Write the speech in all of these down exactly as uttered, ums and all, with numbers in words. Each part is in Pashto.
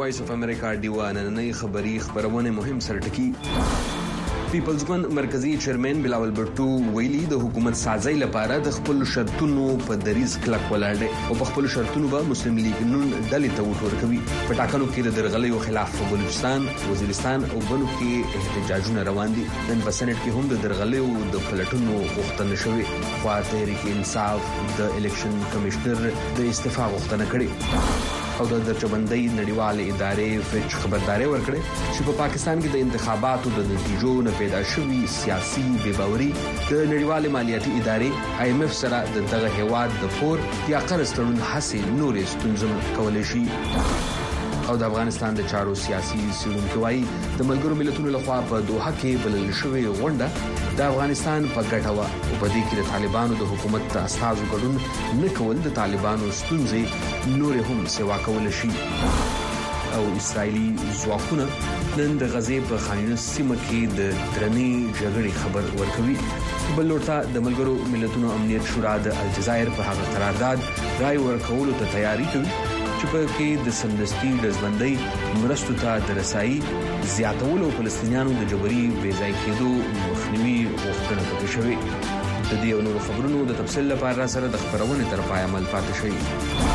وایس اف امریکا ډیوه نننۍ خبري خبرونه مهم سرټکی. پیپلز ګوند مرکزی چیرمن بلاول بټو ویلي د حکومت سازۍ لپاره د خپل شرطونو په دریز کلک ولاړ دی او په خپل شرطونو به مسلم لیگ نون ډلې ته وټور کوي. په ټاکنو کې د درغلیو خلاف په بلوچستان، وزیرستان او بنو کې احتجاجونه روان دي. نن په سېنات کې هم د درغلیو د پلټونو غوښتنه شوې. خو تحریک انصاف د الیکشن کمشنر د استعفا غوښتنه کړې او د درجبندۍ نړیوالې ادارې فچ خبرداري ورکړه چې په پاکستان کې د انتخاباتو د نتیجو نه پیدا شوی سیاسي بې باوري د نړیوالې مالیاتي ادارې آی ایم ایف سره د دغه هیواد د پور یا قرض تړون هڅې نورې ستونزې کولای شي. او د افغانستان د چارو سیاسي څېړونکو وايي د ملګرو ملتونو لخوا په دوحه کې بلل شوې غونډه د افغانستان په ګټه وه او په دې کې د طالبانو د حکومت د استازو ګډون نه کول د طالبانو ستونزې نورې هم سیوا کولی شي. او اسرائیلي ځواکونه نن د غزې په خان یونس سیمه کې د درنې جګړې خبر ورکوي. بل لورته د ملګرو ملتونو امنیت شورا د الجزایر په هغه قرارداد رای ورکولو ته تیاری کوي چې په کې د سمدستي دزبندۍ مرستو ته د رسایي زیاتولو او فلسطینیانو د جبري بې ځای کېدو مخنیوي غوښتنه پکې شوې. د دې او نورو خبرونو د تفصیل لپاره سره د خبرونې تر پای عمل پاتې شئ.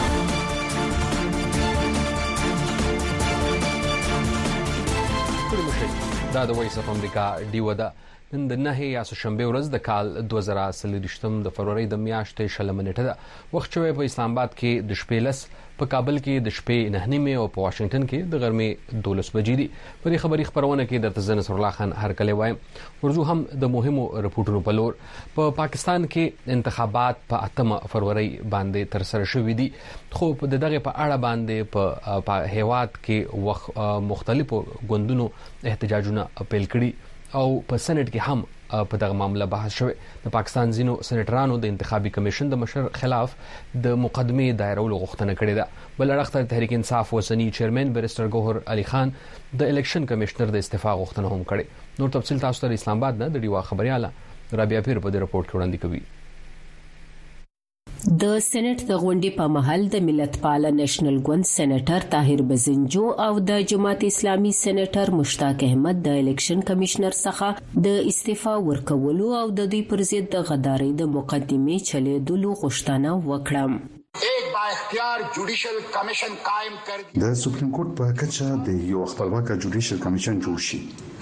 دا د وایس اف امریکا ډیوه ده. نن د نهه یا شنبه ورځ د کال دوه زره څلوېښتم د فروری د میاشتې شلمه نیټه ده. وخت شوی په اسلام آباد کې د شپې لس، په کابل کې د شپې نه نیمه او په واشنگټن کې د غرمې دولس بجې دي. په دې خبري خبرونه کې درته زه نصر الله خان هرکلی وایم. ورځو هم د مهمو رپورټونو په لور. په پا پاکستان کې انتخابات په اتمه فروری باندې تر سره شوې دي، خو د دغه په اړه باندې په هیواد کې وخت مختلفو ګوندونو احتجاجونه اپیل کړي او په سېنات کې هم په دغه معاملې بحث شوی. د پاکستان ځینو سېنیټرانو د انتخابي کمیشن د مشر خلاف د مقدمې دایرولو غوښتنه کړې ده. بل اړخ ته تحریک انصاف وسنی چیرمن بیرسټر ګوهر علي خان د الیکشن کمیشنر د استعفا غوښتنه هم کړې. نور تفصیل تاسو ته اسلام آباد نه د ډیوا خبرياله رابعه پیر په دې رپورت کې وړاندې کوي. د سېنات د غونډې په محل د ملتپال نېشنل ګوند سېنیټر طاهر بزنجو او د جماعت اسلامي سېنیټر مشتاق احمد د الیکشن کمیشنر څخه د استعفا ورکولو او د دوی پر ضد د غدارۍ د مقدمې چلیدلو غوښتنه وکړه. एक बाइख्तियार judicial commission कायम कर د سپریم کورټ په کچه د یو خپلواک جوډیشل کمیشن جوړ شي.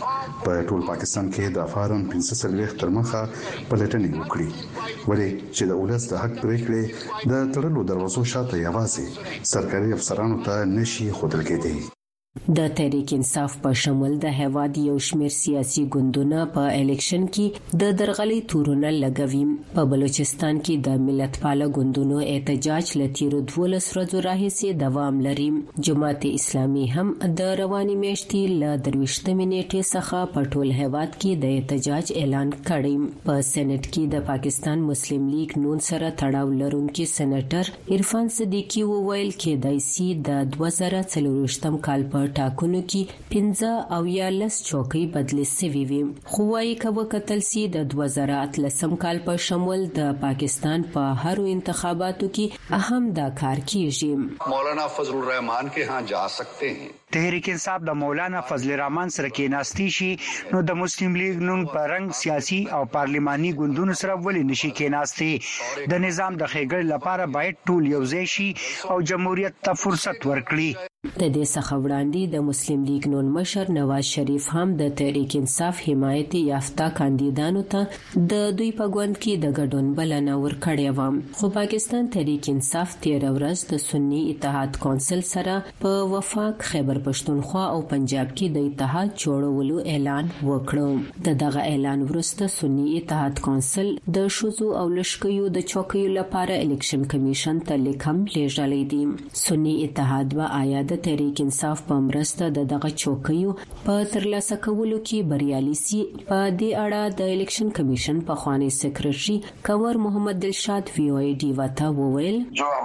په ټول پاکستان کې د فارم پنځه سلويخ تر مخه پلټنې وکړي ولې چې د ولس د حق پریکړې د تړلو دروازو شاته یوازې سرکاري افسرانو ته نشي خودل کېدی. د تحریک انصاف په شمول د هیواد یو شمېر سیاسي ګوندونه په الیکشن کې د درغلي تورونه لګوي. په بلوچستان کې د ملتپال ګوندونو احتجاج لتیرو دولس ورځې راهیسې دوام لري. جماعت اسلامي هم د رواني میاشتې ل درويشتمې نیټې څخه په ټول هیواد کې د احتجاج اعلان کړی. په سېنات کې د پاکستان مسلم لیگ نون سره تړاو لرونکي سېنیټر عرفان صدیقی وویل کې د سی د دوه زره څلوېښتم کال په ټاکنو کې پنځه او یا لس چوکۍ بدلې سوي وي. خو وايي کوه کتل سي د دوه زره اتلسم کال په شمول د پاکستان په هرو انتخاباتو کې اهم دا کار کیږي. مولانا فضل الرحمان کے ہاں جا سکتے ہیں. تحریک انصاف د مولانا فضل الرحمان سره کې ناستی شي نو د مسلم لیگ نن په رنګ سیاسي او پارلماني ګوندونو سره ولې نشي کې ناستی. د نظام د خېګړ لپاره باید ټول یوځای شي او جمهوریت ته فرصت ورکړي. د دې څخه وړاندې د مسلم لیگ نون مشر نواز شریف هم د تحریک انصاف حمایت یافته کاندیدانو ته د دوی په ګوند کې د ګډون بلنه ورکړې و. خو پاکستان تحریک انصاف تیر ورځ د سنی اتحاد کونسل سره په وفاق خیبر پښتونخوا او پنجاب کې د اتحاد جوړولو اعلان وکړ. د دغه اعلان وروسته سنی اتحاد کونسل د شوزو او لشکيو د چوکیو لپاره الیکشن کمیشن ته لیکم لیږلی دی. سنی اتحاد و آیا د تحریک انصاف په مرسته د دغه چوکیو په ترلاسه کولو کې بریالي سي. په دې اړه د الیکشن کمیشن په خوانی سیکریټري کنور محمد دلشاد وی او ای ډی وتا وویل جو हमारा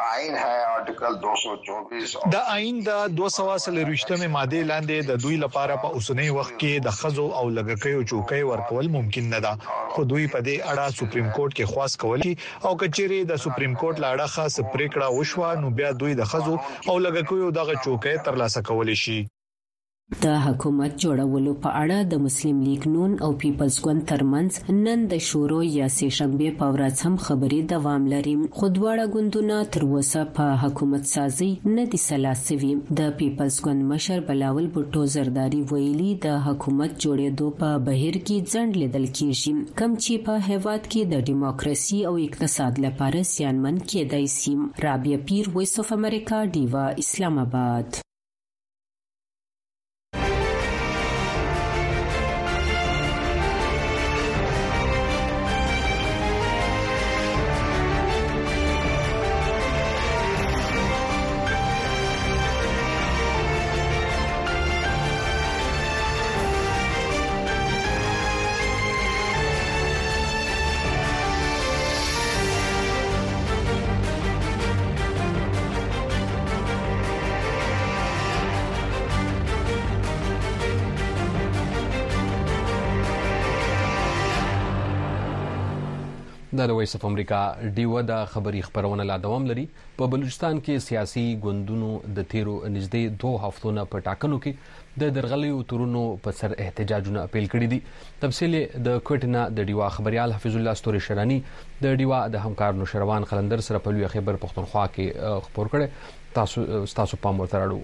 आइन है आर्टिकल दो सौ चौबीस د आइन د دوه سوه څلوېښتمه ماده لاندې د دوی لپاره په اوسنۍ وخت کې د خزو او لګکیو چوکۍ ورکول ممکن نه ده، خو دوی په دې اړه سپریم کورټ کې خواست کوي او کچېری د سپریم کورټ لاړه خاص پریکړه وشوه نو بیا دوی د خزو او لګکیو دغه چوکۍ ترلاسه کولی شي. د حکومت جوړولو په اړه د مسلم لیگ نون او پیپلز ګوند ترمنځ نن د شورو یا سه شنبه په ورځ هم خبري دوام لري، خو دواړه ګوندونه تر اوسه په حکومت سازي نه دي سلاسوي. د پیپلز ګوند مشر بلاول بوټو زرداری ویلي د حکومت جوړېدو په بهیر کې ځنډ لیدل کیږي، کم چې په هیواد کې د دیموکراسي او اقتصاد لپاره سیانمن کېدای شي. رابعه پیر، وایس اف امریکا، ډیوا، اسلام آباد. د وایس اف امریکا ډیو د خبري خبرونه لا دوام لري. په بلوچستان کې سیاسي ګوندونو د تیرو نږدې دوه هفتونو په ټاکنو کې د درغلیو تورونو په سر احتجاجونه اپیل کړي دي. تفصیل د کوټنا د ډیوا خبريال حفیظ الله ستوري شرانی د ډیوا د همکار نوشروان خلندر سره په لوی خبر پښتونخوا کې خبر کړي. تاسو تاسو په مور ترړو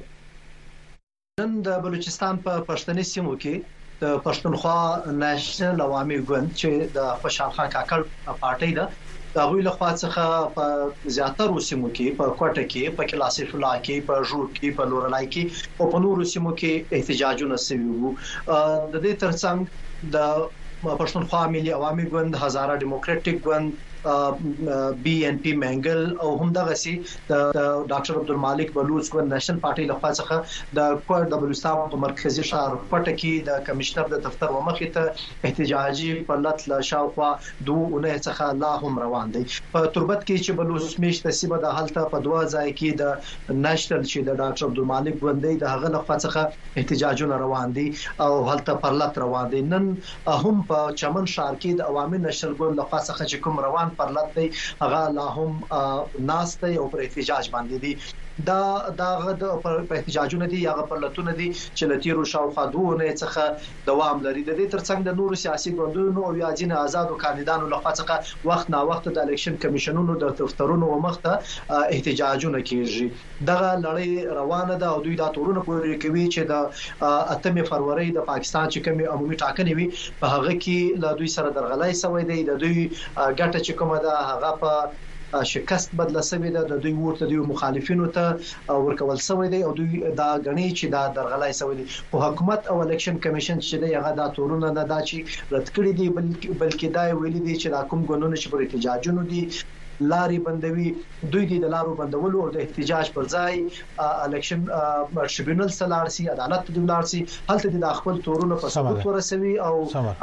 نن د بلوچستان په پښتني سیمو کې د پښتونخوا نېشنل عوامي ګوند چې د خوشحال خان کاکړ پارټي ده د غوی له خوا څخه په زیاتره سیمو کې په کوټه کې په کلاسیف لا کې په جوړ کې په لورلای کې او په نورو سیمو کې احتجاجونه شوي وو. د دې ترڅنګ د پښتونخوا ملي عوامي ګوند، هزاره ډیموکراټک ګوند، بی ان پی منګل او همدغه سي د ډاکټر عبدالمالک بلوچ ګوند نېشنل پارټي له خوا څخه د کوټ د بلوچستان په مرکزی ښار کوټه کې د کمشنر د دفتر ومخې ته احتجاجي په لټ له شاوخوا دوه اونۍ څخه لا هم روان دي. په تربت کې چې بلوچ میشت سیمه د حالت په دوه ځای کې د نېشنل چې د ډاکټر عبدالمالک ګوند د هغه له خوا څخه احتجاجونه روان دي او حالت پر لټ روان دي. نن هم په چمن ښار کې د عوامي نېشنل ګوند له خوا څخه چې کوم روان پر لټ دی هغه لا هم ناسته او پر احتجاج باندې دي. دا دا د پر احتجاجونه دي یا پر لټونه دي چې لتیرو شاوخوا دوه نه څخه دوام لري. د دې ترڅنګ د نورو سیاسي ګوندونو او یا ځین آزادو کاندیدانو لخوا څخه وخت نا وخت د الیکشن کمیشنونو د دفترونو ومخته احتجاجونه کیږي. دغه لړۍ روانه ده او دوی دا تورونه پورې کوي چې د اتمه فروری د پاکستان چې کومه عمومي ټاکنې وي په هغه کې له دوی سره درغلای سوی دی. د دوی ګټه چې کومه ده هغه په شکست بدله سوی ده، د دوی ورته دی مخالفینو ته ورکول سوی دی او دوی دا غني چې دا درغلای سوی دی. خو حکومت او الیکشن کمیشن چې دی هغه دا تورونه نه دا چې رد کړی دی بلکې دا ویلي دی چې دا کوم ګوندونه چې پر احتجاجونو دي لاري بندوي دوی د لارو بندولو او د احتجاج پر ځای الیکشن ټریبیونل سلارسي عدالت د ولارسي هلته د خپل تورونه په ثبوت ورسوي او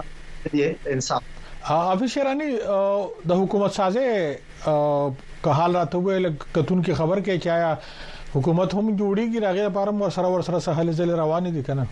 د انصاف. حافظ شیرانی د حکومت سازه که حال راته ویل کتون کی خبر کې چایا حکومت هم جوړیږي راغه لپاره مو سره ور سره سهل زل روان دي کنه.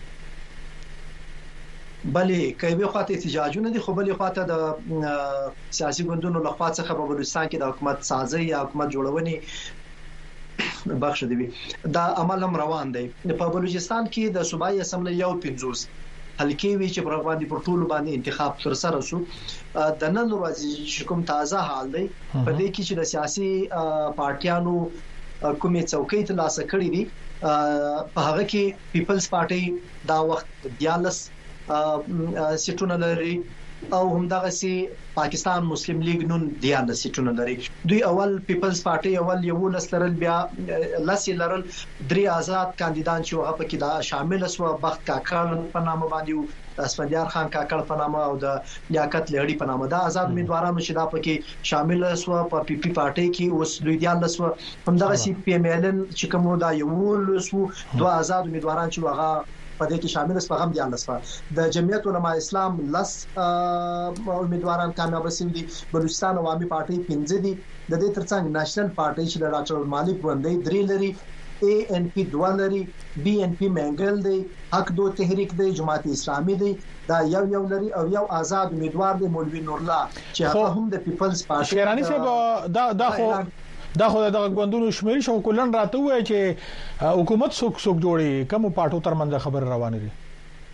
بلې کوي خاطر احتجاجونه دي خو بلې خاطر د سیاسي ګوندونو له خوا څخه په بلوچستان کې د حکومت سازي یا حکومت جوړونې بخښ دی دا عمل هم روان دی. په بلوچستان کې د صوبایي اسمبلی یو پنځوس هلکی وی چې پر باندې پر ټولو باندې انتخاب تر سره شو. د نن ورځې کوم تازه حال دی په دې کې چې د سیاسي پارټیانو کومې څوکۍ ته لاس کړې دي په هغه کې پیپلز پارټي دا وخت دیالس سیټونه لري او همدغه سي پاکستان مسلم لیگ نون دیانه سیټونه لري. دوی اول پیپلز پارټي اول یو لسلرل بیا لسی لرل درې آزاد کاندیدان چې هغه پکې دا شامل شو بخت کاکړ په نامه باندې اسفندیار خان کاکړ په نامه او د لیاقت لهړي په نامه دا آزاد امیدوارانو چې دا پکې شامل شو په پی پی پارټي کې اوس دوی دیانه شو همدغه سي پی ام ال ان چې کوم دا یو لسو دوه آزاد امیدواران چې هغه په دې کې شامل است پیغام دی الله د جمعیت علماء اسلام لس امیدواران کامیاب شوي دي بلوچستان عوامي پارټي پنځه دي د دې ترڅنګ نېشنل پارټي چې د ډاکټر مالک باندې درې لري اے ان پی دوالري بی ان پی منګل دی حق دو تحریک دی جماعت اسلامي دی دا یو یو لري او یو آزاد امیدوار دی مولوی نور الله چې هغه هم د پیپلز پارټي شیرانی صاحب دا دا خو دا خو د غوندونو شمیري شو کولن راته وای چې حکومت څوک څوک جوړي کوم پارټو ترمنځ خبر روانه دي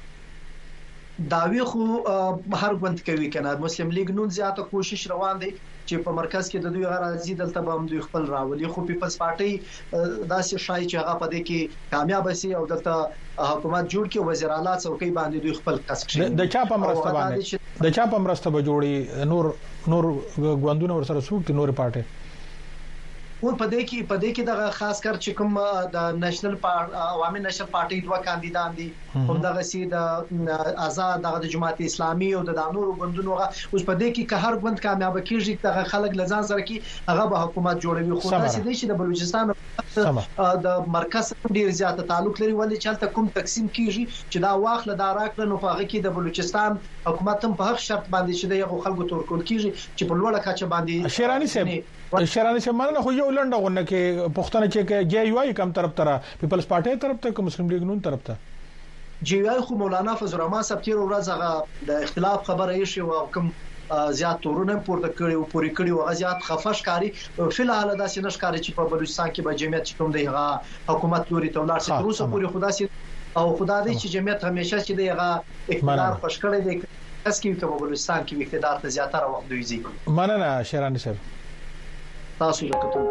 داوی خو هر غوند کوي کنه مسلم لیگ نون زیاته کوشش روان دي چې په مرکز کې د دوی غراضي دلته به هم دوی خپل راولي خو پیپلز پارټي داسې شای چې هغه په دې کې کامیاب شي او دلته حکومت جوړ کې وزیر اعلی څوکۍ باندې دوی خپل کسب شي د چا په مرسته باندې د چا په مرسته به جوړي نور نور غوندونه ور سره سوق نور پارټي او په دې کې په دې کې د خاص کر چې کوم د نېشنل عوامي نېشنل پارټي دوه کاندیدان دي هم دغه سي د آزاد دغه د جماعت اسلامي او د نورو غوندونو اوس په دې کې که هر غوند کامیاب کیږي دغه خلک لزان سره کې هغه به حکومت جوړوي خو دا سي چې د بلوچستان د مرکز ډیر زیاته تعلق لري ولې چې کوم تقسیم کیږي چې دا واخله دا راکړه نو په هغه کې د بلوچستان حکومت هم په هغه شرط باندې چې د خلکو تور کول کیږي چې په لوړه کچه باندې شیرانی صاحب شیرانی صاحب مننه خو یو لنډه غونډه کې پښتنه چې جے یو ای کم طرف ته پیپلز پارټي طرف ته مسلم لیگ نون طرف ته جے یو ای خو مولانا فضل الرحمن صاحب تیر ورځ هغه د اختلاف خبره یې شو او کوم زیات تورونه پورته کړي او پوری کړي او زیات خفش کاری فلحال دا سینش کاری چې په بلوچستان کې به جمعیت کوم دی هغه حکومت لوري تولار سي تر اوسه پوری خدا سي او خدا دې چې جمعیت همیشه چې دی هغه اقتدار خوش کړي دی اس کې په بلوچستان کې اقتدار ته زیاتره وخت دوی زی مننه شیرانی صاحب تاسو لکه ټول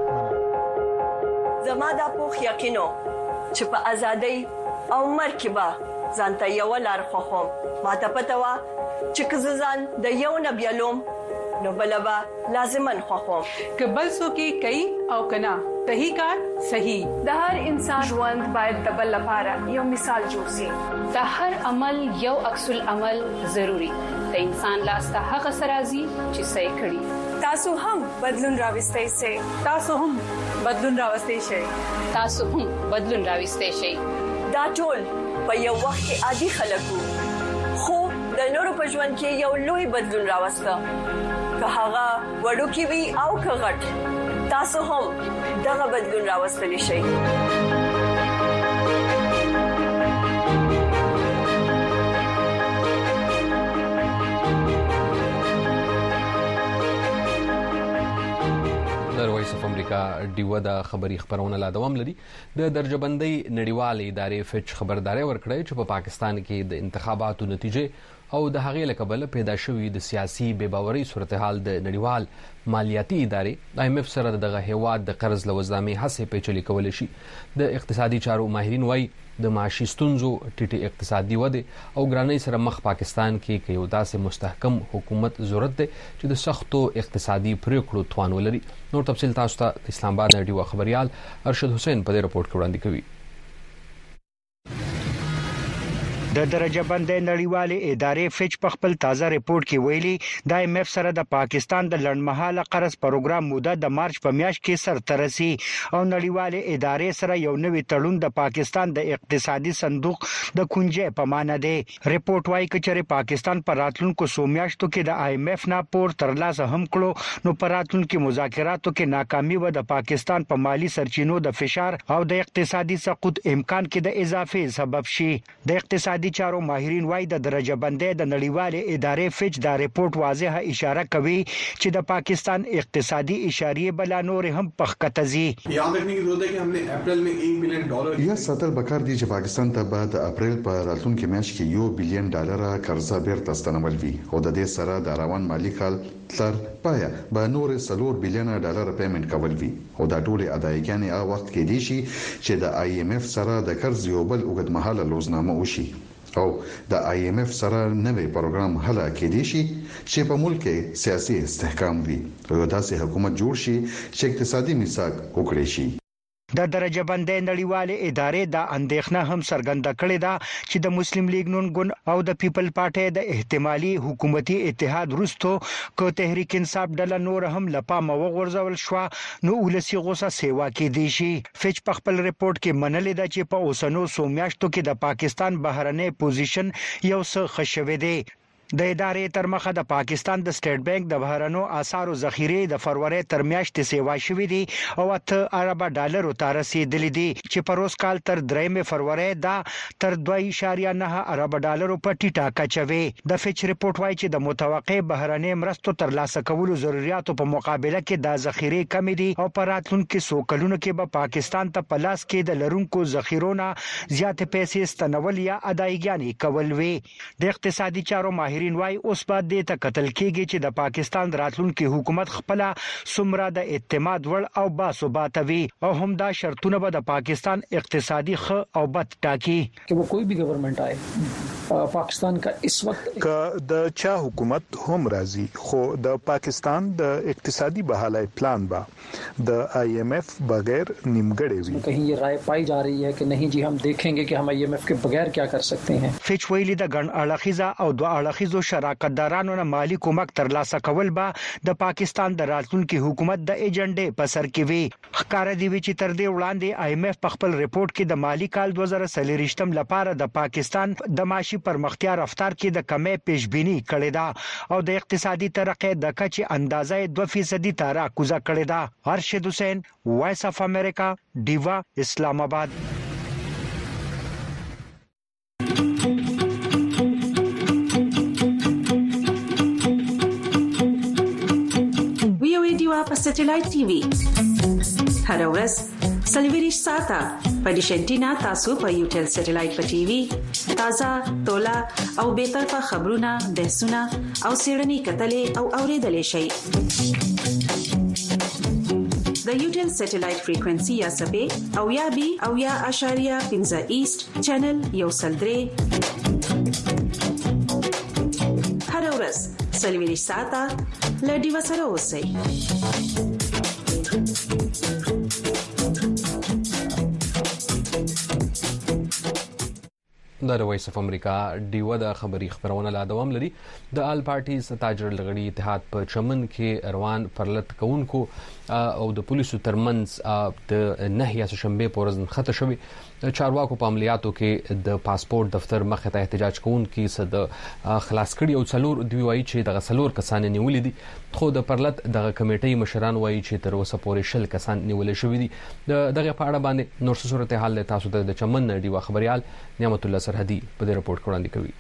کوم زما د پوخ یقینو چې په ازادۍ او مرکبه ځانته یو لار خو ما ته پته وا چې کززان د یو نبیلوم نو بلبا لازمن خو کبل سو کې کوي او کنا صحیح کار صحیح د هر انسان ژوند باید د بل لپاره یو مثال جوړ شي د هر عمل یو عکس العمل ضروری د انسان لاس ته هغه سرازي چې صحیح کړي تاسو هم بدلون راوستئ سي تاسو هم بدلون راوستئ شئ تاسو هم بدلون راوستئ شئ دا ټول په یو وخت کې عادي خلکو خو د نورو په ژوند کې یو لوی بدلون راوسته که هغه وړو کې وي او که غټ تاسو هم دغه بدلون راوستلی شئ وایس اف امریکا ډیو د خبري خبرونه لا دوام لري د درجهبندۍ نړیوال ادارې فچ خبرداري ورکړې چې په پا پاکستان کې د انتخاباتو نتیجې او د هغې لکبل پیدا شوی د سیاسي بې باورۍ صورتحال د نړیوال مالیاتي ادارې آی ایم ایف سره دغه هیواد د قرض لوزدامي هڅې پیچلې کول شي د اقتصادي چارو ماهرین وایي د معاشي ستونزو ټیټي اقتصادي وده او ګرانۍ سره مخ پاکستان کې یو داسې مستحکم حکومت ضرورت دی چې د سختو اقتصادي پریکړو توان ولري نور تفصیل تاسو ته اسلام آباد نړیوال خبريال ارشد حسین په دې رپورت کې وړاندې کوي د درجه بندۍ نړیوالې ادارې فچ په خپل تازه ریپورت کې ویلي د ایم ایف سره د پاکستان د لړمحاله قرض پروګرام موده د مارچ په میاشت کې سر ترسي او نړیوالې ادارې سره یو نوې تړون د پاکستان د اقتصادي صندوق د کنجې په معنا دی ریپورت وايي چې پاکستان پر راتلونکو څو میاشتو کې د آی ایم ایف نه پور ترلاسه هم کړو نو پر راتلونکو مذاکراتو کې ناکامي و د پاکستان په مالی سرچینو د فشار او د اقتصادي سقوط امکان کې د اضافه سبب شي د اقتصادي د چارو ماهرین وايي د درجه بندۍ د نړیوالې ادارې فچ دا ریپورت واضحه اشاره کوي چې د پاکستان اقتصادي اشاریه بل نور هم پخکتزي یاد رکھنے کی ضرورت ہے کہ ہم نے اپریل میں ایک بلین ډالر یا ساتل بکار دي چې پاکستان ته بعد اپریل په راتلونکي میاشت کې یو بلین ډالر قرضه بیرته ستنول وي او د دې سره د روان مالی کال تر پایا به نور سلور بلین ډالر پیمنٹ کول وي او دا ټول ادایګانې هغه وخت کې دي چې د آی ایم ایف سره د قرض یو بل اوږدمهاله لوزنامه وشي او د آی ایم ایف سره نوې پروګرام هله کې دي چې په ملک کې سیاسي استحکام وي او داسې حکومت جوړ شي چې اقتصادي میثاق وکړي شي د درجه بندۍ نړیوالې ادارې د اندېښنه هم څرګنده کړې ده چې د مسلم لیگ نون ګوند او د پیپل پارټي د احتمالي حکومتي اتحاد وروسته کو تحریک انصاف ډله نور هم لپامه وغورځول شو نو ولسی غوسه سیوا کې دی شي. فچ په خپل ریپورت کې منلې ده چې په اوسنو سو میاشتو کې د پاکستان بهرنۍ پوزیشن یو څه خښوي دی. د ادارې تر مخه د پاکستان د سټیټ بانک د بهرنو اسعارو ذخیره د فروری تر میاشتې سیوا شوې دي او اته ارب ډالر ته رسیدلې دي چې په روز کال تر درېمه فروری دا تر دوه اعشاریه نه ارب ډالر په ټیټه کچوي. د فچ ریپورت وايي چې د متوقع بهرنۍ مرستو تر لاسه کولو ضرورتو په مقابله کې د ذخیره کم دي او په راتلونکو سو کلونو کې به پاکستان ته په لاس کې د لرونکو ذخیرونو زیات پیسې ستنول یا ادایګانې کول وي. د اقتصادي چارو ماهر وای اوس بعد د ته قتل کېږي چې د پاکستان راتلونکي حکومت خپل سمره د اعتماد ور او باثباتوي او هم دا شرطونه به د پاکستان اقتصادي خ او بد ټاکي कि वो कोई भी गवर्नमेंट आए पाकिस्तान का इस वक्त का د چا حکومت هم راځي خو د پاکستان د اقتصادي بحالای پلان با د آئی ایم ایف بغیر نیمګړی وي. कहीं ये राय पाई जा रही है कि नहीं जी हम देखेंगे कि हम आई एम एफ के बगैर क्या कर सकते हैं. فچ ویلي د ګڼ اړخیزه او دوه اړخیزو شراکتدارانو نه مالی کومک ترلاسه کول به د پاکستان د راتلونکي حکومت د ایجنډې په سر کې وي. ښکارا دی چې تر دې وړاندې آئی ایم ایف په خپل ریپورت کې د مالی کال دوه زره څلوېښتم لپاره د پاکستان د معاشي پرمختیا رفتار کې د کمې پیشبینی کړې ده او د اقتصادي ترقۍ د کچې اندازې دوه فیصد ته راکوزه کړې ده. ارشد حسین وایس اف امریکا دیوا اسلام آباد. په سټلایټ ټي وي هر ورځ سلویریش ساته په ډیشنټینا تاسو په یو ټل سټلایټ په ټي وي تازه تولا او به طرفه خبرونه بحثونه او سیړنی کتلې او اوریدلې شي. د یو ټل سټلایټ فریکوئنسي یا سبې او یا بي او یا اشاریه پنځه ایست چینل یو سلدري هر ورځ سلویریش ساته لډي وسره اوسئ. د وایس اف امریکا ډیو د خبري خبرونه لا دوام لري. د آل پارټیز تاجر لغړي اتحاد په چمن کې روان پرلط کونکو او د پولیسو ترمنځ د نهي شنبه پورز خطه شوی. چارواکو په عملیاتو کې د پاسپورت دفتر مخه ته احتجاج کوونکي صد خلاص کړي او څلور دوی وایي چې د څلور کسان نیولې دي خو د پرلط دغه کمیټې مشران وایي چې تر اوسه پورې شل کسان نیولې شوی دي. دغه په اړه باندې نور څه صورتحال تاسو ته د چمن ډیو خبريال نعمت الله سرحدي په دې رپورت وړاندې کوي.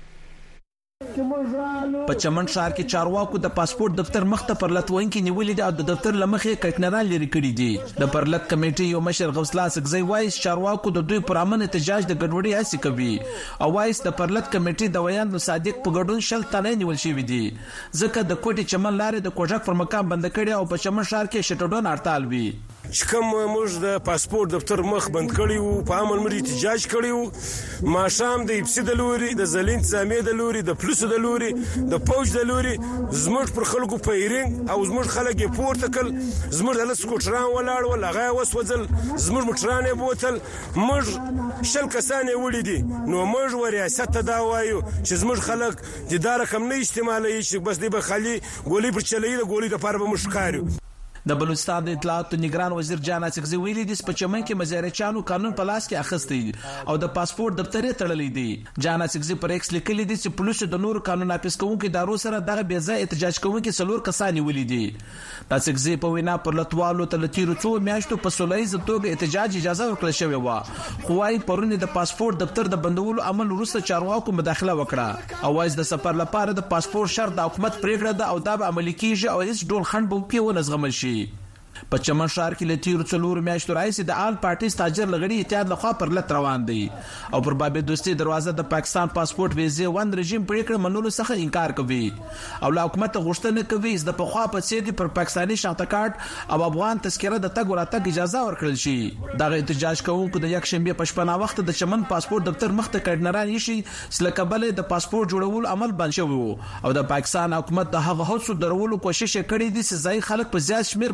په چمن ښار کې چارواکو د پاسپورت دفتر مخته پرلط وونکي نیولې دي او د دفتر لمخې کټنرال لري کړی دي. د پرلط کمیټې یو مشر غوث الله سګزی وایي چارواکو د دوی پر امن احتجاج د ګډوډۍ هڅه کوي او وایي د پرلط کمیټې د ویان صادق په ګډون شل تنه نیول شوی دي ځکه د کوټي چمن لارې د کوټک پر مقام بند کړي او په چمن ښار کې شټډون هړتال وي. چې کوم موږ د پاسپورت دفتر مخ بند کړی وو په امن مری احتجاج کړی وو ماشام د اپسی د لوري د زلین ځامې د لوري د پولیسو د لوري د پوج د لوري زموږ پر خلکو پیرینګ او زموږ خلک یې پورته کړ زموږ د سکوټران ولاړ ول هغه وسوځل زموږ موټران یې بوتل موږ شل کسان یې وړي دي نو موږ ریاست ته دا وایو چې زموږ خلک د دار کم نه استعمالوي چې بس دی به خالي ګولې پر چلې د ګولې د پاره به مشکارو. د بلوچستان د اطلاعات نگران وزیر جان اسکزی ویلي دي په چمن کې مزارچانو قانون په لاس کې اخیستی او د پاسپورت دفتر یې تړلې دي. جان اسکزی پر ایکس لیکلي دي چې پولیسو د نور قانون نافذ کوونکو ادارو سره دغه بې ځای احتجاج کوونکو څلور کسان نیولې دي. د اسکزی په وینا پر لټوالو ته لتیرو څو میاشتو په سولایز توګه احتجاج اجازه ورکړل شوې و خو وايي پرونه د پاسپورت دفتر د بندولو عمل وروسته چارواکو مداخله وکړه او وايي د سفر لپاره د پاسپورت شرط د حکومت پریکړه ده او دا به عملي کیږي او هیڅ ډول خنډ به پیو نه زغمل شي. په چمن ښار کې لتیرو څلور میاشتو راځي د آل پارټیز تاجر لغړي اتحاد لخوا پر لټ روان دي او پر بابې دوستي دروازه د پاکستان پاسپورت ویزه وند رژیم پریکړه منلو څخه انکار کوي او له حکومت غوښتنه کوي چې د پخوا په څیر پر پاکستاني شناخت کارت او افغان تذکره د تګ وراتګ اجازه ورکړل شي. دا احتجاج کوونکو د یک شنبه په شپه وخت د چمن پاسپورت دفتر مخته کډنران شي چې کابل د پاسپورت جوړول عمل بند شوی او د پاکستان حکومت د هغه هڅو درولو کوشش کړی دي چې ځای خلک په زیات شمیر پاسپورت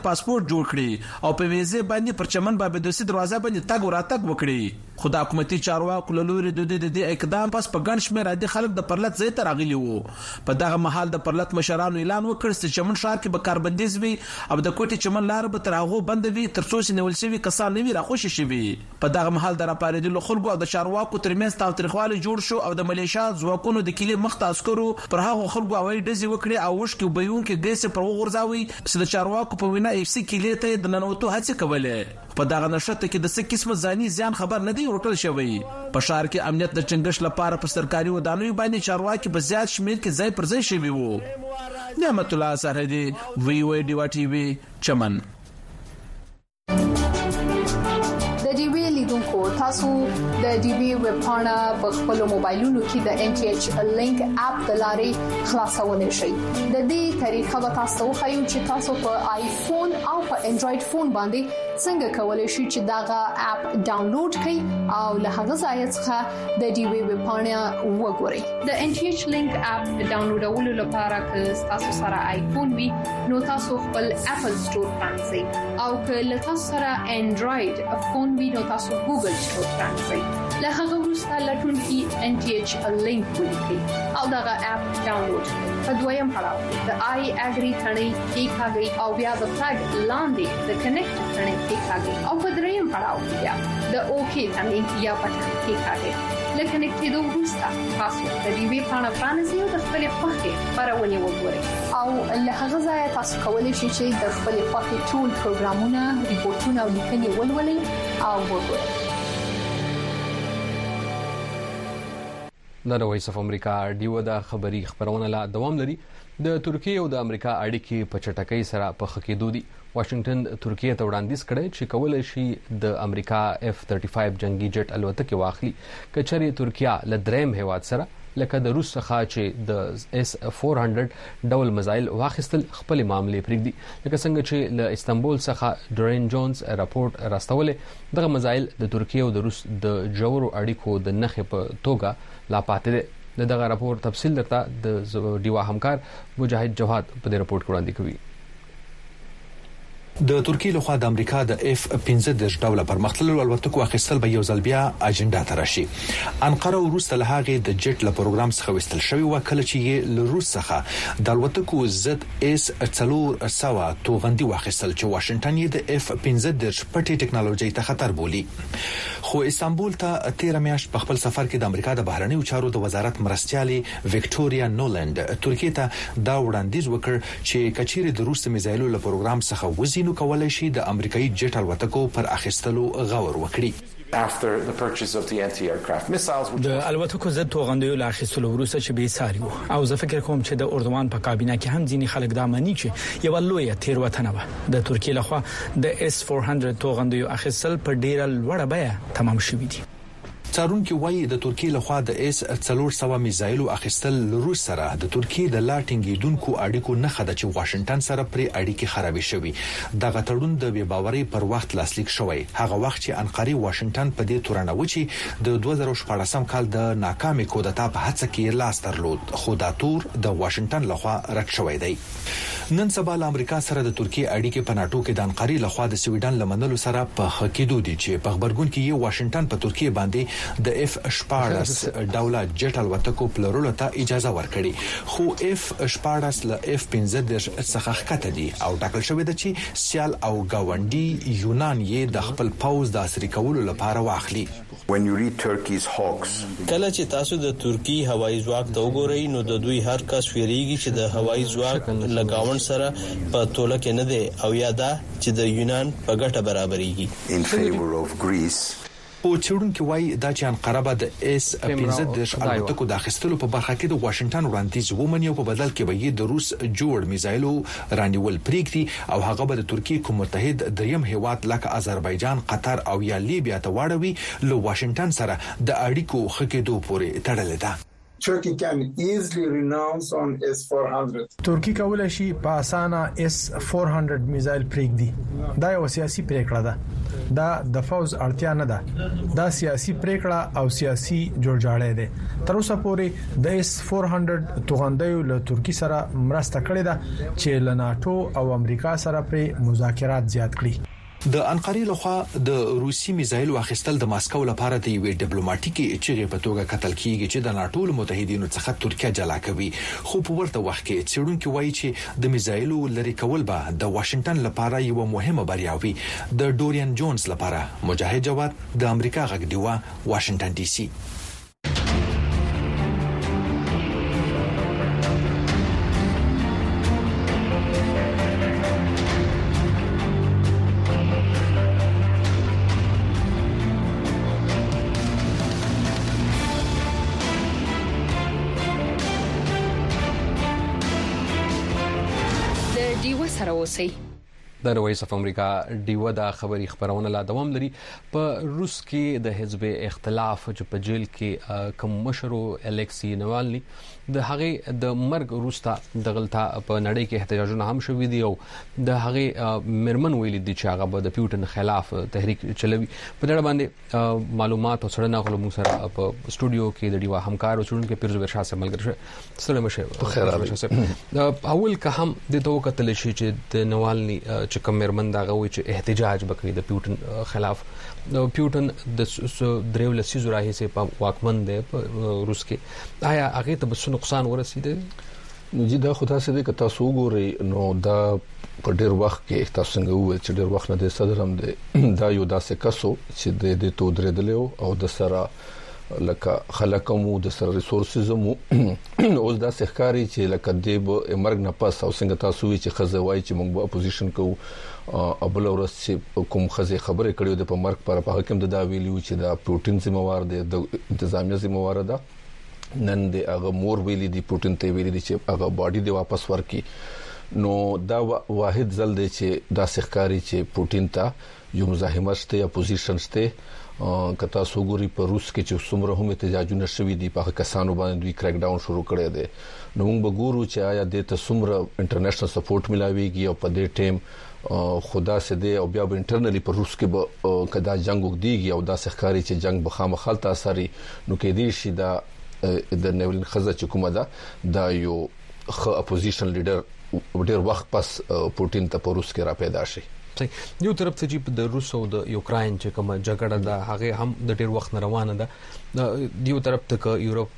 روډ جوړ کړي او په ویزه باندې پر چمن بابدوسی دروازه باندې تاګ وراتګ وکړي خو د حکومتي چارواکو له لوري د دې اقدام پس په ګڼ شمېر عادي خلک د پرلط ځای ته راغلي وو. په دغه مهال د پرلط مشرانو اعلان وکړ چې چمن ښار کې به کاربندیز وي او د کوټې چمن لار به تر هغه بند وي تر څو چې نیول شوي کسان نه وي راخوشي شوي. په دغه مهال د راپارېدلو خلکو او د چارواکو ترمنځ تاوتریخوالی جوړ شو او د ملیشیا ځواکونو د کلي مخ ته عسکرو پر هغه خلکو هوایي ډزې وکړې او وشکې وبوونکي ګیس پر وغورځاوي چې د چارواکو په وینا اف سي کلي ته د ننوتو هڅې کولې. په دغه نشته کې د څه قسمه ځاني زیان خبر نه دی ورکړل شوی. په ښار کې امنیت د چنګښ لپاره په سرکاري ودانیو باندې چارواکي په زیات شمېر کې ځای پر ځای شوي وو. نعمت الله سرحدي وی او ډیوا ټي وي چمن. د ډي وی لیدونکو تاسو د ډي وی ویب پاڼه په خپل موبایلونو کې د ان ټي ایچ لینک اپ د لارې خلاصولای شئ. د دې طریقه به تاسو خایو چې تاسو په آیفون او په انډراید فون باندې څنګه کولای شئ چې داغه اپ ډاونلوډ کړئ او له هغه ځای څخه د ډي وی ویب پاڼه وګورئ. د ان ټي ایچ لینک اپ ډاونلوډولو لپاره که تاسو سره آیفون وي نو تاسو خپل اپل سٹور پرانځئ او که له تاسو سره انډراید فون وي نو تاسو ګوګل سٹور پرانځئ. له هغه وروسته لټونکي ان ټي ایچ لینک ولیکئ او دغه اپ ډاونلوډ کړئ. په دویم پړاو د آی اګری ثنې کې کاږي او بیا د فلګ لاندې د کنیکټ ثنې کې کاږي او په دریم پړاو بیا د اوکی ثنې یا پټن کې کاږي. لکه نکټېدو وروسته تاسو د دې وی پاڼه پرانیزئ او د خپل خوښې خبرونه وګورئ او له هغه ځای تاسو کولی شئ چې د خپل خوښې ټول پروګرامونه ریپورتونه او لیکنې ولولئ او وګورئ. د وایس اف امریکا ډیو د خبري خبرونه لا دوام لري. د ترکیه او د امریکا اړیکې په چټکۍ سره په خکېدو دي. واشنگټن ترکیه ته وړاندیز کړی چې کولای شي د امریکا اف ثلاثه وخمسه جنگي جټ الوتکې واخلي کچري ترکیه له دریم هیواد سره لکه د روس څخه چې د اس چهارصد ډول مزایل واخیستل خپل معاملې پرېږدي. لکه څنګه چې له استانبول څخه ډورین جونز راپورټ راستولې دغه مزایل د ترکیه او د روس د جوړو اړیکو د نخې په توګه لا پاتې دي. دغه راپور تفصیل درته د ډیوا همکار مجاهد جواد په دې راپورټ وړاندې کوي. د ترکیه لخوا د امریکا د اف پنځه ډوله پرمختللو الوتکو اخیستل به یو ځل بیا اجنډا ته راشي. انقره وروسته له هغه د جټ له پروګرام څخه وستل شوی و کله چې یې له روس څخه د الوتکو زد اس څلور سوا توغندي واخیستل چې واشنگټن یې د اف پنځه پټي ټکنالوژي ته خطر بولي. خو استانبول ته تیر میاشت په خپل سفر کې د امریکا د بهرنیو چارو د وزارت مرستيالي وکټوريا نولند ترکیه ته دا وړاندیز وکړ چې کچيري د روس میزایلو له پروګرام څخه وزي نو کولای شي د امریکایي جټ الوتکو پر اخیستلو غور وکړي. After the purchase of the anti-aircraft missiles د الوتکو ضد توغندیو له اخیستلو وروسته چې به ساري وو او زه فکر کوم چې د اردوان په کابینه کې هم ځینې خلک دا مانی چې یو لوی تیروتنه و د ترکیه لخوا د اس چهارصد توغندیو اخیستل په ډیره لوړه بیه تمام شوی دی. څارون کې وایي د ترکیه لخوا د اس څلور سوا میزایلو اخیستل روس سره د ترکیه د لاټینګیدونکو اړیکو نه خده چې واشنگټن سره پرې اړیکې خرابې شوي. دغه تړون د بې باورۍ پر وخت لاسلیک شوی هغه وخت چې انقره واشنگټن په دې تورنه و چې د دوه زره شپږم کال د ناکامې کودتا په هڅه کې لاس درلود خو دا تور د واشنگټن لخوا رد شوی دی. نن سبا له امریکا سره د ترکیه اړیکې په ناتو کې د انقره لخوا د سویډن لمنلو سره په خکېدو دي چې په خبرګون کې یو واشنگټن په ترکیه باندې د اف شپږ ډوله جټ الوتکو پلورلو ته اجازه ورکړي خو اف شپږ له اف پنځه څخه ښکته دي او ټاکل شوی دی چې سیال او گاونډي یونان یې د خپل پوز د عصري کولو لپاره واخلي. When you read Turkey's Hawks کله چې تاسو د ترکی هوایي ځواک ته وګورئ نو د دوی هر کس ویریږي چې د هوایي ځواک لګاون سره په توله کې نه دی او یا دا چې د یونان په ګټه برابرېږي. in favor of Greece او چېرون کې وایي دا چې انقره به د اس پنځه الوتکو د اخیستلو په برخه کې د واشنگټن وړاندیز ومني او په بدل کې به یې د روس جوړ میزایلو رانیول پریږدي او هغه به د ترکیه کوم متحد دریم هیواد لکه آذربایجان قطر او یا لیبیا ته واړوي له واشنگټن سره د اړیکو خکېدو پورې تړلې ده. Turkey can easily renounce on S four hundred. ترکی کولای شي په اسانه اس four hundred میزایل پرېږدي. دا یو سیاسي پریکړه ده. دا د فوز اړتیا نه ده. دا سیاسي پریکړه او سیاسي جوړجاړی دی. تر اوسه پورې د اس four hundred توغندیو له ترکی سره مرسته کړې ده چې له ناتو او امریکا سره پر مذاکرات زیات کړي. د انقره لخوا د روسي میزایل واخیستل د ماسکو لپاره د یوې ډیپلوماټیکي چیغې په توګه کتل کیږي چې د ناتو متحدینو څخه ترکیه جلا کوي. خو په ورته وخت کې څېړونکو وایي چې د میزایلو لری کول به د واشنگټن لپاره یو مهمه بریا وي. د ډورین جونز لپاره مجاهد جواد د امریکا غږ دیوا واشنگټن ډي سي. د روایس اف امریکا دیو د خبري خبرونه لا دوام لري. په روس کې د حزب اختلاف چې په جیل کې کوم مشرو الکسی نوالني د هغه د مرګ وروسته د غلطه په نړۍ کې احتجاجونه هم شوې دي او د هغه مرمن ویل دي چې هغه د پیوټن خلاف تحریک چلوي. په دې باندې معلومات او سره نغلو موږ سره په استودیو کې د دیوا همکار او چونکه پیرزو شاه سره ملګری سره مشه خیر اول که هم د دوه کتل شي چې د نوالني چې کوم مرمن دا غوي چې احتجاج وکړي د پیوټن خلاف. د پیوټن د دریو لسیزو راهیسه په واکمن دی په روس کې. آیا هغه ته بس نقصان ورسیده؟ جی دا خو تاسو دې کته سو ګوري نو دا په ډیر وخت کې تاسو څنګه وایي چې ډیر وخت نه د صدر هم دی دا یو داسې کسو چې د دې تو درېدلو او د سره لکه خلکمو د سر ریسورسز مو اوس دا ښکاری چې لکه د مرګ نه پس او څنګه تاسو وی چې خزه وای چې موږ به اپوزیشن کوو ابل ورس چې کوم خزه خبره کړې ده په مرګ پر په حکم د دا ویلیو چې دا پروتین ذمہوار دی د انتظامیه ذمہوار ده. نن د هغه مور ویلي دی پروتین ته ویلي دی چې هغه باډي دی واپس ورکي. نو دا واحد ځل دی چې دا ښکاری چې پروتین ته یو مزاحمت شته اپوزیشن شته. کتا سوګوري په روس کې چې څومره هم احتجاجونه شوي دي په کسانو باندې دوی کریک ډاون شروع کړی دی. نو موږ به ګورو چې آیا د ته څومره انټرنیشنل سپورټ ملاويږي او په دې ټیم خدا سي دي او بیا به انټرنلی په روس کې به کدا جنگ وګديږي او دا ښکاری چې جنگ به خامخال تاثیر نو کې دي شي دا د نوین خزه چې کومه ده دا یو خ اپوزیشن لیډر ډیر وخت پس پوتین ته په روس کې را پیدا شي. یو طرف ته چې د روس او د یوکرين چې کومه جګړه ده هغه هم د ډیر وخت روانه ده. یو طرف ته یورپ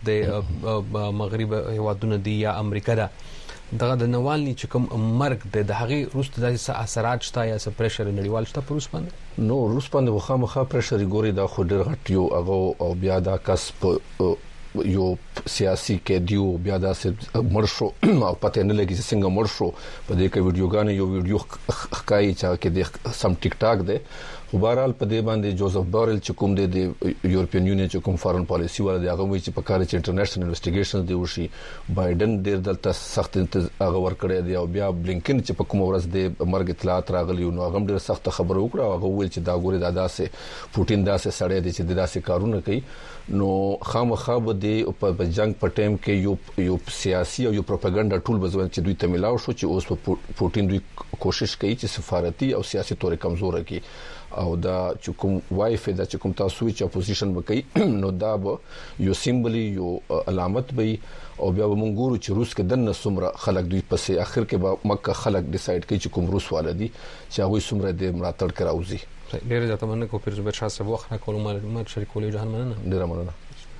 د مغرب هیوادونو دی یا امریکا ده دغه د نوالني چې کوم مرګ د هغه روس ته د اثرات شته یا س پریشر نړیوال شته په روس باندې. نو روس باندې خامخا پریشر ګوري دا خو ډیر غټ یو هغه او بیا دا کس په یو سیاسي کې دیو بیا دا مرشو او پته نه لګي چې څنګه مرشو په دې کې ویډیوګانې یو ویډیو ښکایي چې کې د سم ټیک ټاک دی. خو بهرحال په دې باندې جوزف بارل چې کوم دی د یورپین یونین چې کوم فارن پالیسی ولا دی هغه وایي چې په کار چې انټرنیشنل انویسټیګیشن دی وشي. بایدن ډیر دلته سخت هغه ور کړی دی او بیا بلینکن چې په کوم ورځ د مرګ اطلاعات راغلي نو هغه ډیر سخت خبره وکړه. هغه ویل چې دا ګوري دا داسې پوتین داسې سړی دی چې داسې کارونه کوي. نو خامخا به د په جنگ په ټیم کې یو یو سیاسي او یو پروپاګاندا ټول بزون چې دوی ته ملاو شو چې اوس په پوتین دوی کوشش کوي چې سفارتي او سیاسي تورې کمزور کړي او دا چې کوم وایف دا چې کوم تاسو چې اپوزیشن وکړي نو دا به یو سیمبل یو علامت به او بیا موږ ګورو چې روس کې دنه سمره خلک دوی پسې اخر کې به مکه خلک ډیسایډ کوي چې کوم روس والدي چې هغه سمره د ملاتړ کراوزي. ډیر زیاته مننه کوم پیر زبر شاه صاحب وخت کولو معلومات شریکولو جهان مننه. ډیر مننه.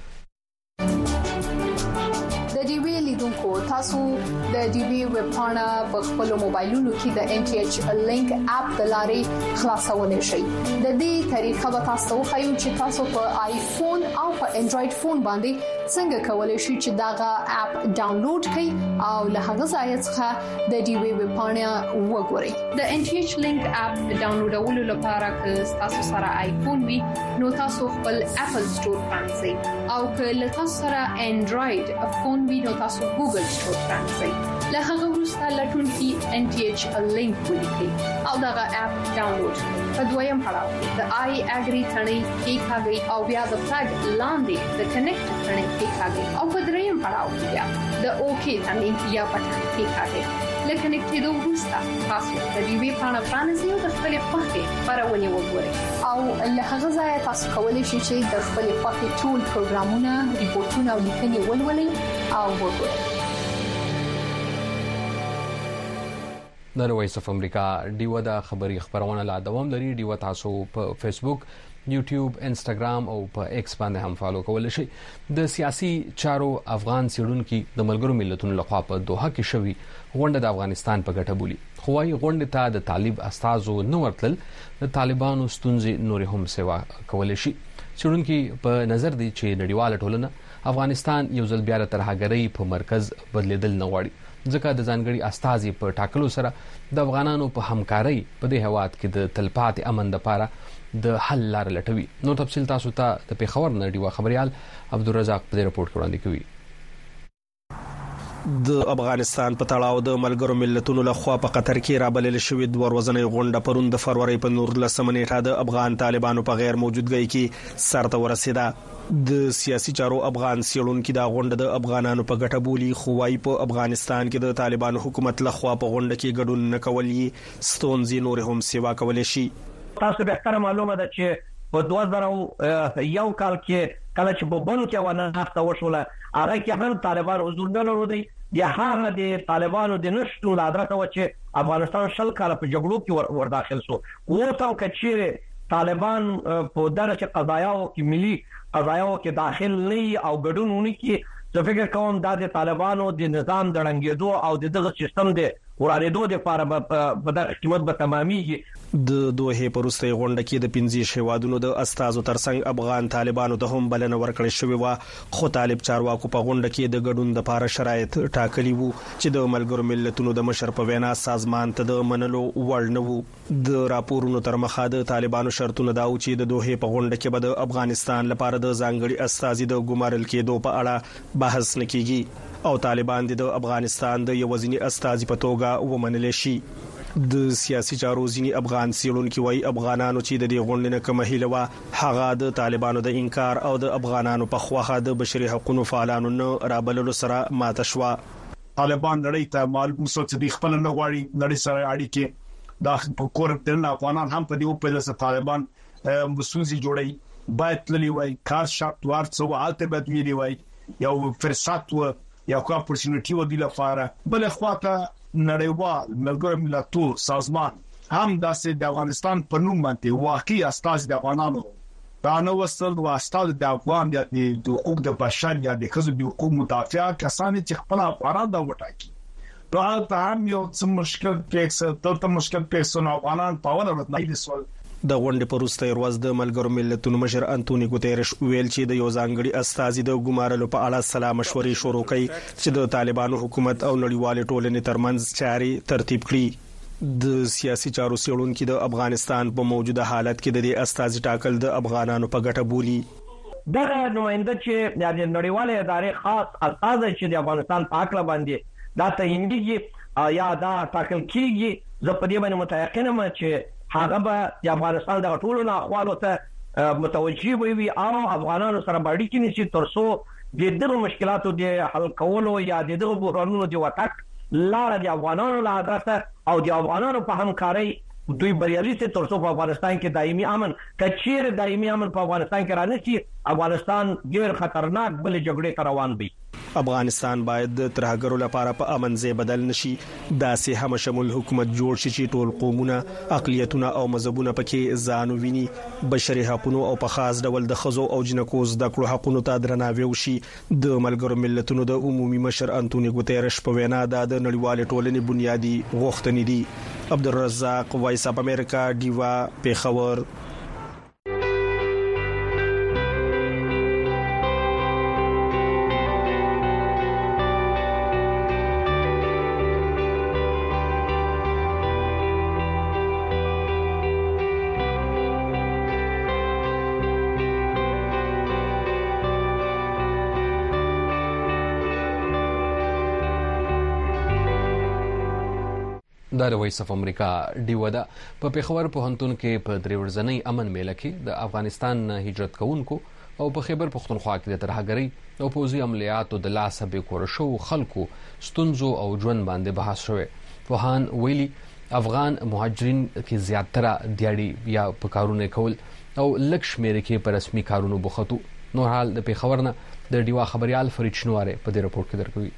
د ډي وی لیدونکو تاسو د ډي وی ویب پاڼه په خپل موبایلونو کې د ان ټي ایچ لینک اپ د لارې خلاصولای شئ. د دې طریقه به تاسو خو چې تاسو په آیفون او په انډراید فون باندې څنګه کولای شئ چې داغه اپ ډاونلوډ کړئ او له هغه ځای څخه د ډي وی ویب پاڼه وګورئ. د ان ټي ایچ لینک اپ ډاونلوډولو لپاره که تاسو سره آیفون وي نو تاسو خپل اپل سٹور پرانځئ او که له تاسو سره انډراید فون وي نو تاسو ګوګل سٹور پرانځئ. له هغه وروسته لټون کې ان ټي ایچ لینک ولیکئ او دغه اپ ډاونلوډ کړئ. په دویم پړاو کې د آی اګری ثنې کې ښاګي او بیا د فلګ لاندې د کنیکټ ثنې کې ښاګي او په دریم دویم پړاو کې د اوکی تمرین یا بټن کې کاږي لکه نکټېدو وروسته تاسو د دې پاڼه پرانیزئ او د خپل خوښې خبرونه وګورئ او له هغه ځایه تاسو کولی شئ چې د خپل خوښې ټول پروګرامونه ریپورتونه او لیکنې ولولئ او وګورئ. د وایس اف امریکا ډیو د خبري خبرونه لا دوام لري. ډیو تاسو په فیسبوک، یوټیوب، انسټاګرام او په ایکس باندې هم فالو کولای شئ. د سیاسي چارو افغان سیډونکو د ملګرو ملتونو لخوا په دوحه کې شوی غونډه د افغانستان په ګټه بولی. خو وايي غونډه ته د طالب استازو نو ورتل د طالبانو ستونزې نور هم سیوا کولای شي. سیډونکو په نظر دي چې نړیواله ټولنه افغانستان یو ځل بیا ترهګرۍ په مرکز بدلیدل نه غواړي، ځکه د ځانګړي استازي په ټاکلو سره د افغانانو په همکارۍ په دې هواد کې د تلپاتې امن لپاره د حل لار لټوي. نو تفصیل تاسو ته د پیښور نه ډیوا خبريال عبدالرزاق په رپورت وړاندې کوي. د افغانستان په تړاو د ملګرو ملتونو لخوا په قطر کې رابلل شوې د ورځنۍ غونډه پرون د فروری په نولسمه نیټه د افغان طالبانو په غیر موجودګۍ کې سرته ورسېده. د سیاسي چارو افغان سیړونکو د غونډه د افغانانو په ګټه بولی، خو وايي په افغانستان کې د طالبانو حکومت لخوا په غونډه کې ګډون نه کولې ستونزې نور هم سیوا کولای شي. تاسو به ښکاره معلومه ده چې په دوه زره یو کال کې کله چې په بنو کې ونه نفته وشوله هغه کې هم طالبان حضور نه لري. د هغه د طالبانو د نشټو لادرته و چې افغانستان شل کال په جګړو کې ور داخل شو. وته کچېره طالبان په دغه قضایاو کې ملي قضایاو کې داخل نه او ګډون ونی کې زه فکر کوم دا د طالبانو د نظام د رنګېدو او د دغه سیستم د ورانېدو د لپاره په دغه قیمت به تمامېږي. د دوه پرسته غونډه کې د پنځه شوادونو د استازو ترڅنګ افغان طالبانو ته هم بلنه ورکړې شوې و، خو طالب چارواکو په غونډه کې د ګډون لپاره شرایط ټاکلي وو چې د ملګرو ملتونو د مشر په وینا سازمان ته د منلو وړ نه وو. د راپورونو تر مخه د طالبانو شرطونه دا و چې د دوه په غونډه کې به د افغانستان لپاره د ځانګړي استازي د ګمارل کېدو په اړه بحث نکېږي او طالبان د افغانستان د یوازینی استازي په توګه ومنل شي. د سیاسي چارو ځینی افغان سیړونکو وايي افغانانو چې د دې غونډې نه کومه هیله و هغه د طالبانو د انکار او د افغانانو په خواخه د بشري حقوقو فعالانو نه رابللو سره ماته شو. طالبان نړۍ ته معلوم څه چې خپل نه غواړي نړۍ سره اړیکې د په کور ترنه افغانان هم په دې په لسه طالبان مسوسي جوړي باید تللی وای کار شرط ورڅو حالت به ویلی وای یو فرصت و یا کوم اپورچونټی و دی لپاره بل خواته نړیوال ملګرو ملتونو سازمان هم داسې د افغانستان په نوم باندې واقعي استاذ د افغانانو دا نو وسل او استاد د افغان د حقوق د بشر یا د خزو د حقوق مدافع کسان چې خپل افغانان دا وټاکي دا ته هم یو څه مشکل پیښ ته مشکل پیښ نو افغانان په ونه ورته نه سوال. د غونډې پر وروسته ورځ د ملګرو ملتونو مشر انټونی ګوتيرش ویل چې د یو ځانګړي استازي د ګمارلو په اړه سلا مشورې شروع کړي چې د طالبانو حکومت او نړیوال ټولنې ترمنځ چاري ترتیب کړي. د سیاسي چارو سیړونکو د افغانستان په موجوده حالت کې د دې استازي ټاکل د افغانانو په ګټه بولی. دغه نماینده چې د نړیوال ادارې خاص استازي چې د افغانستان په اړه باندې دا تعینېږي یا دا ټاکل کیږي زه په دې باندې متيقن یم چې هغه به د افغانستان د ټولو احوالو ته متوجي وي او افغانانو سره باندې کې نشي ترسو د دغه مشکلاتو د حل کولو یا د دغه بحرانونو د وټاک لاره د افغانانو له حضرت او د افغانانو په همکارۍ دوی بریالي ته ترسو په افغانستان کې دایمي امن کچیر دایمي امن په افغانستان کې رانشي افغانستان ډیر خطرناک بل جګړې ته روان وي. افغانستان باید د ترهګرو لپاره په امن ځای بدل نشي، داسې هم شمول حکومت جوړ شي چې ټول قومونه، اقلیتونه او مذهبونه پکې ځان وویني، بشري حقوقو او په خاص ډول د خزو او جنکو زده کړو حقوقو ته درناوی وشي. د ملګرو ملتونو د عمومي مشر انټونی ګوتيرش په وینا د نړیوال ټولنې بنیادی غوښتنې دي. عبدالرزاق، وایس اف امریکا، ډیوا، پیښور. دا د وایس اف امریکا ډیو ده. په پیښور پوهنتون کې په درې ورځنۍ امن میله کې د افغانستان هجرت کوونکو او په خیبر پختونخوا کې د ترهګرۍ او پوځي عملیاتو د لاسه به کور شو خلکو ستونزو او ژوند باندې بحث شوه. پوهان ویلي افغان مهاجرین کې زیاتره دیاړي یا په کارونه کول او لږ شمېر کې په رسمي کارونو بوختو. نور حال د پیښور نه د ډیوا خبريال فرید شنواره په دې رپورت کې درکوي.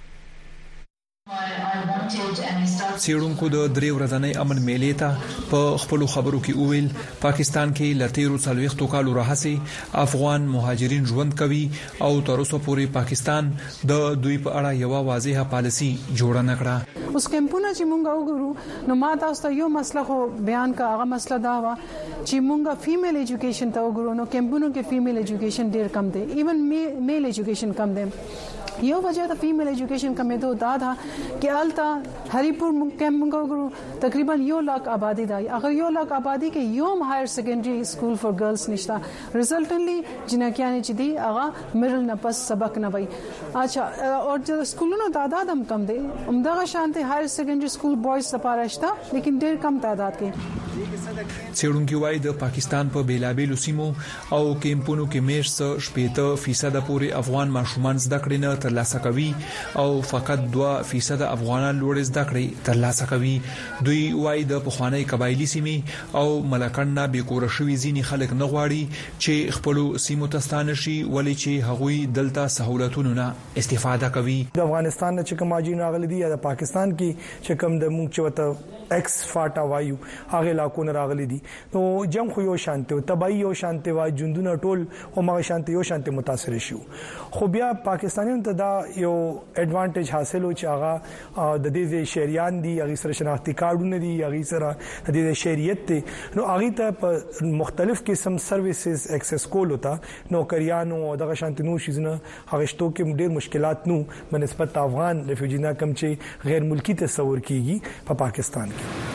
سیړونکو د درې ورځې امن میلې ته په خپل خبرو کې وویل پاکستان کې لتیرو څلويختو کالو راهسي افغان مهاجرین ژوند کوي او تر اوسه پورې پاکستان د دوی په اړه یو واضحه پالیسی جوړه نه کړه. اوس کمپونه چې مونږ وګورو نو ما تاسو ته یو مسله خو بیان کا هغه مسله دا و چې مونږه فیمیل ایجوکیشن ته وګورو نو کمپونو کې فیمیل ایجوکیشن ډیر کم دی، ایون میل ایجوکیشن کم دی. یو وجہ د فیمیل ایجوکیشن کمیدو دا دا چې التا هریپور کمپ وګورو تقریبا یو لاک آبادی دی. اگر یو لاک آبادی کې یو هایر سیکنډري سکول فار ګرلز نشتا ریزلټنلی جنکیانه چې دی هغه میډل نه پس سبق نه وای. اچھا او د سکولونو تعداد هم کم دی، همدغه شانته هایر سیکنډري سکول بوایز لپاره شته لیکن ډیر کم تعداد کې. سیړونکو وايي د پاکستان په بیلابیلو سیمو او کمپونو کې مېرس شپږ فیصد پورې افغان ماشومان زده کړې نه ترلاسه کوي او فقط دوه فیصد افغانان لوړ زده کړې ترلاسه کوي. دوی وايي د پخوانی قبایلی سیمې او ملکاننا به کور شوي ځینی خلک نه غواړي چې خپل سیمو ته ستانه شي ولې چې هغوی دلته سہولتونو نه استفاده کوي. د افغانستان نه چې کوم اجین راغلي دي یا د پاکستان کې چې کوم د مونږ چوته ایکس فاټا وایو هغه علاقو نه راغلي دي نو جنگ خو یو شانته او تبعی یو شانته وا جندونه ټول او ما شانته یو شانته متاثر شو. خو بیا پاکستانیانو ته دا یو ایڈوانټیج حاصل و چې هغه د دې شهريان دي هغه سره شناختی کارډونه دي هغه سره د دې شهريت ته نو هغه ته په مختلف قسم سرویسز ایکسس کول وتا نو کریانو دغه شانته نو شیزنه هغه شتو کې ډېر مشکلات نو بنسبت افغان ریفیوجینا کم چې غیر ملکی تصور کیږي په پاکستان کې.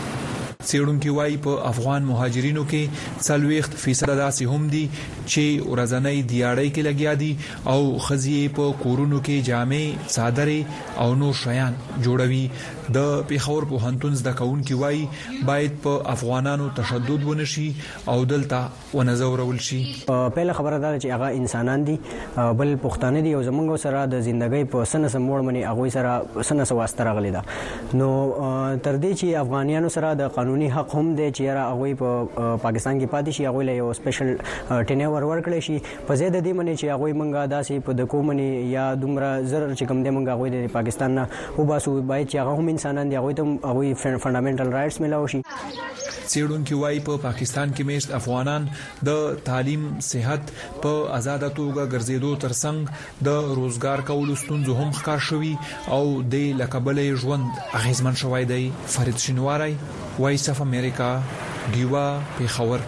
سیړونکو وايي په افغان مهاجرینو کې څلويخت فیصد داسې هم دي چې ورځنی دیاړی کې لګیا دي او خزیه په کورونو کې جامې صادره او نور شیان جوړوي. د پیښور په هنتون زده کوونکي وايي باید په افغانانو تشدد ونشي او دلته ونزورول شي. پهله خبره ده چې هغه انسانان دي بل پښتانه دي او زمونږ سره د ژوندۍ په سنه سموړ منی هغه سره سنه سواستره غلي ده. نو تر دې چې افغانانو سره د قانوني حق هم دی چې را هغه په پاکستان کې پاتې شي هغه له یو سپیشل ټینور ورکړي شي په زیاده دي منی چې هغه منګه داسې په د کومنی یا دومره زر چې کوم دی منګه هغه د پاکستان نه وباسو باید چې هغه هم انسانان دی هغه ته هغه فندامنټل رائټس ملو شي. سیړونکو وايي په پاکستان کې مېشت افغانان د تعلیم، صحت په آزاد توګه ګرځېدو ترڅنګ د روزګار کولو ستونزو هم ښکار شوي او د لکبلې ژوند اغیزمن شوی دی. فرید شنواری، وایس اف امریکا، ډیوا پیښور.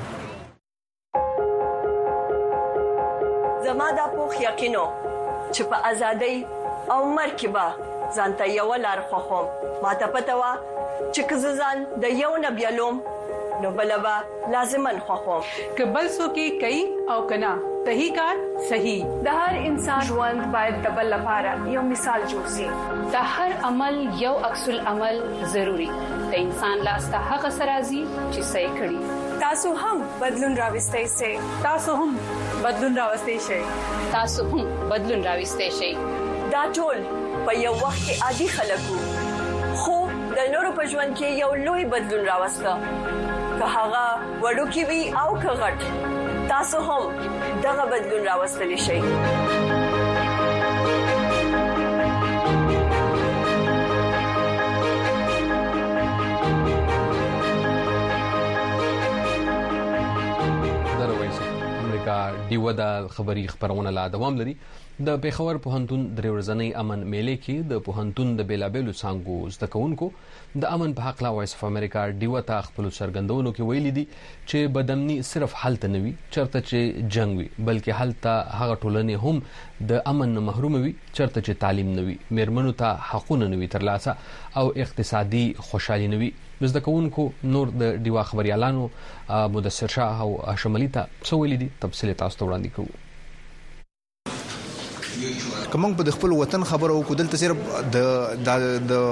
زما د پوخ یقینو چې په ازادۍ او مرکبه ځانته یو لار خوخم ما ته پته وا چې کززان د یو نبیلوم نو بلبا لازمن خوخم کبل سو کې کوي او کنا صحیح کار صحیح. د هر انسان ژوند باید د بل لپاره یو مثال جوړ شي. د هر عمل یو عکس العمل ضروری. د انسان لاس ته هغه سرازي چې صحیح کړي. تاسو هم بدلون راوستئ شئ. تاسو هم بدلون راوستئ شئ. تاسو هم بدلون راوستئ شئ. دا ټول په یو وخت کې عادي خلکو خو د نورو په ژوند کې یو لوی بدلون راوسته. که هغه وړوکی وي او که غټ تاسو هم دغه بدلون راوستلی شئ. ډیوه د خبري خبرونه لا دوام لري. د پیښور پوهنتون درې ورځنی امن میلې کې د پوهنتون د بیلابېلو څانګو زده کوونکو د امن په حق لا وایس اف امریکا ډیوه ته خپل سرګندونو کې ویلي دي چې بدامني صرف حالت نه وي چرته چې جنگ وي بلکې حالت هغه ټولنې هم د امن محروم وي چرته چې تعلیم نه وي میرمنو ته حقوق نه وي ترلاسه او اقتصادي خوشحالي نه وي. زده کوونکو نور د ډیوا خبريالانو مدثر شاه او شمالي ته څه ویلي دي تفصیل تاسو ته وړاندې کوو. کوم په خپل وطن خبرو کو دلته صرف د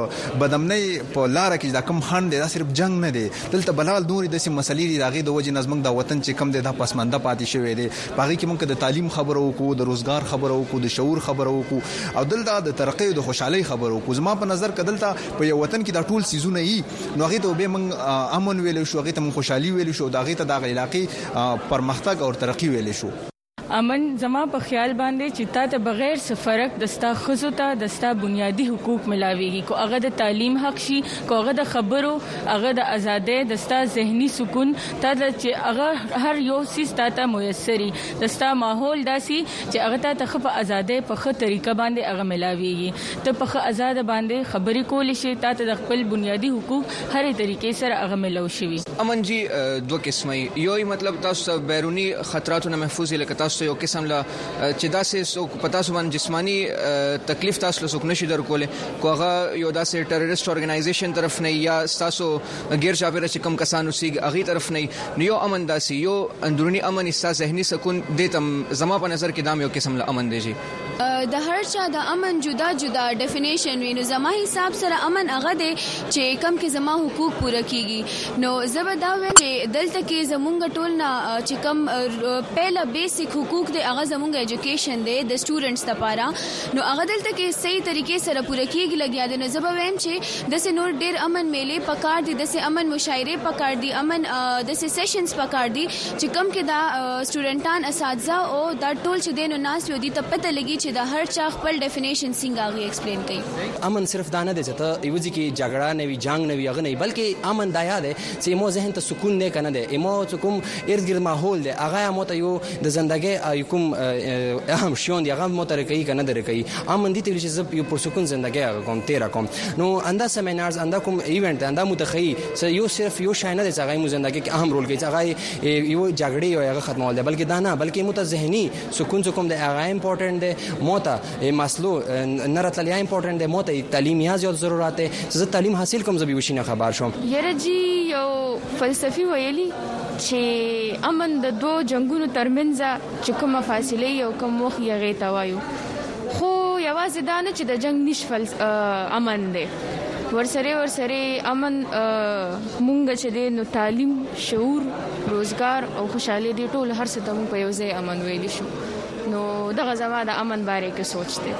د بدامنۍ په لار کې دا کم خان دی دا صرف جنگ نه دی دلته بلال نور د سیم مسلې دی داغه د وجه نظم د وطن چې کم دی د پسمانده پاتې شوی دی باغی کې موږ د تعلیم خبرو کو د روزګار خبرو کو د شعور خبرو کو او دلته د ترقی او د خوشحالي خبرو کو زما په نظر کدلته په یو وطن کې دا ټول سيزونه یي نو هغه ته به موږ امن ویل شو هغه ته موږ خوشحالي ویل شو داغه ته د علاقې پرمختګ او ترقی ویل شو امن زما په خیال باندې چې تا ته بغیر څه فرق دستا خزو ته دستا بنیادی حقوق ملاويږي کو هغه د تعلیم حق شي کو هغه د خبرو هغه د ازادۍ دستا ذهني سکون تا د چې هغه هر یو سیس ته میسري دستا ماحول داسي چې هغه ته خپ ازادۍ په خه طریقه باندې هغه ملاويږي ته په خه آزاد باندې خبرې کول شي تا ته د خپل بنیادی حقوق هر طریقې سره هغه ملو شي امن جی دوه قسمه یو مطلب تاسو بیرونی خطراتو نه محفوظ لکه تاسو یو قسم لا چې داسې سو پتا سو باندې جسمانی تکلیف تاسو له سوک نشي درکولې کوغه یو داسې ټیرریست اورګنایزیشن طرف نه یا تاسو غیر چاپیره چې کم کسانو سیګ اغي طرف نه یو امن داسې یو اندرونی امن استا ذهني سکون دیتم زما په نظر کې دام یو قسم لا امن دی جی د هر چا د امن جدا جدا ډیفینیشن وینو زما حساب سره امن هغه دی چې کم کې زما حقوق پوره کیږي نو زبدا و چې دلته کې زمونږ ټول نه چې کم پهلا بیسیک حقوق دی هغه زمونږ ایجوکیشن دی د سټوډنټس لپاره نو هغه دلته کې صحیح طریقې سره پوره کیږي لګیا دی نو زبا ویم چې د سه نور ډیر امن میلې پکار دي د سه امن مشاعره پکار دي امن د سه سیشنز پکار دي چې کم کې دا سټوډنټان اساتذه او دا ټول چې دینو ناس یو دي ته پته لګي چې د هر چا خپل ډیفینیشن څنګه غي ایکسپلین کوي امن صرف دا نه دی چې ته یوځي کې جګړه نه وي جنگ نه وي هغه نه بلکې امن دا یاد دی چې مو ذهن ته سکون نه کنه دی مو کوم ارد گرد ماحول دی هغه مو ته یو د زندګۍ کوم اهم شون دی هغه مو ته کوي کنه درې کوي امن دي چې زب یو پر سکون زندګۍ کوم تیرا کوم نو انده سیمینارز انده کوم ایونت انده متخی یو صرف یو شای نه دی چې هغه مو زندګۍ کې اهم رول کوي هغه یو جګړې او هغه ختمول دی بلکې دا نه بلکې مو ته ذهني سکون کوم دی هغه امپورټنت دی موته مسلو نرتل یا امپورټنت دی موته تعلیم یا زیات ضرورت دی چې تعلیم حاصل کوم زبې وشینه خبر شوم یره جی یو فلسفي ویلي چې امن د دوه جنگونو ترمنځ چې کومه فاصله یو کوم وخت یې غیتا وایو خو یوازې دا نه چې د جنگ نشفل امن دی ورسره ورسره امن مونږ چې دی نو تعلیم شعور روزګار او خوشحالي دی ټول هر څه ته په یو ځای امن ویل شو نو دغه زما د امن باره کې سوچ دی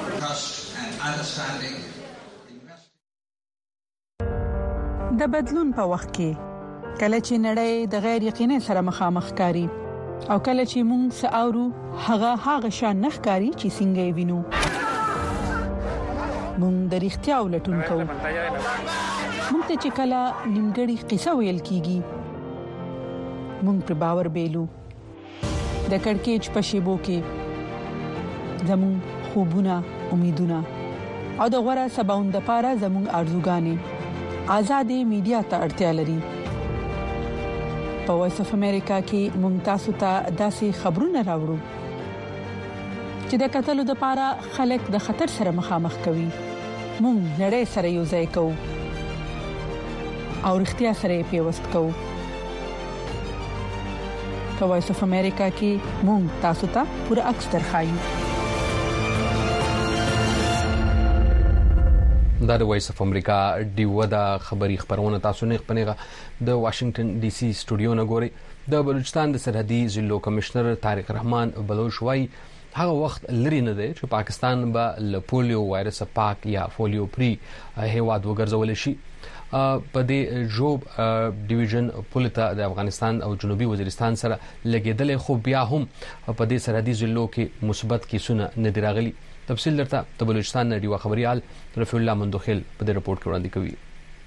د بدلون په وخت کې کله چې نړۍ د غیر یقیني سره مخامخ کاری او کله چې موږ ساورو هغه هغه شان نخکاری چې څنګه وینو موږ د اړتیا ولټون کوو موږ ته چې کله نیمګړی قصه ویل کیږي موږ پر باور بیلو د کڑکېچ په شیبو کې زمون خوبونه امیدونه او د غوړه سباوند لپاره زمون ارزوګانې آزادې میډیا ته اړتیا لري په وایس اف امریکا کې ممتاز ته داسې خبرونه راوړو چې د قتل لپاره خلک د خطر سره مخامخ کوي مونږ نړۍ سره یو ځای کوو او اړتیا سره پیوست کوو په وایس اف امریکا کې مونږ تاسو ته پوره عکس درخایو دا د وایس اف امریکا ډیو دا خبري خبرونه تاسو نه خپنهغه د واشنگټن ډي سي سټوډیو نه ګوري د بلوچستان د سرحدي ضلع کمشنر طارق رحمان بلوچ وايي هغه وخت لري نه دی چې پاکستان به ل پولیو وایرس پاک یا پولیو پری هیواد وګرځول شي په دې جوب ډیویژن پولیټا د افغانستان او جنوبي وزیرستان سره لګیدل خو بیا هم په دې سرحدي ضلع کې مثبت کیسونه نه دی راغلي تفصیل درته د بلوچستان نړیوا خبريال رفیع الله مندوخیل په دې رپورت کې وړاندې کوي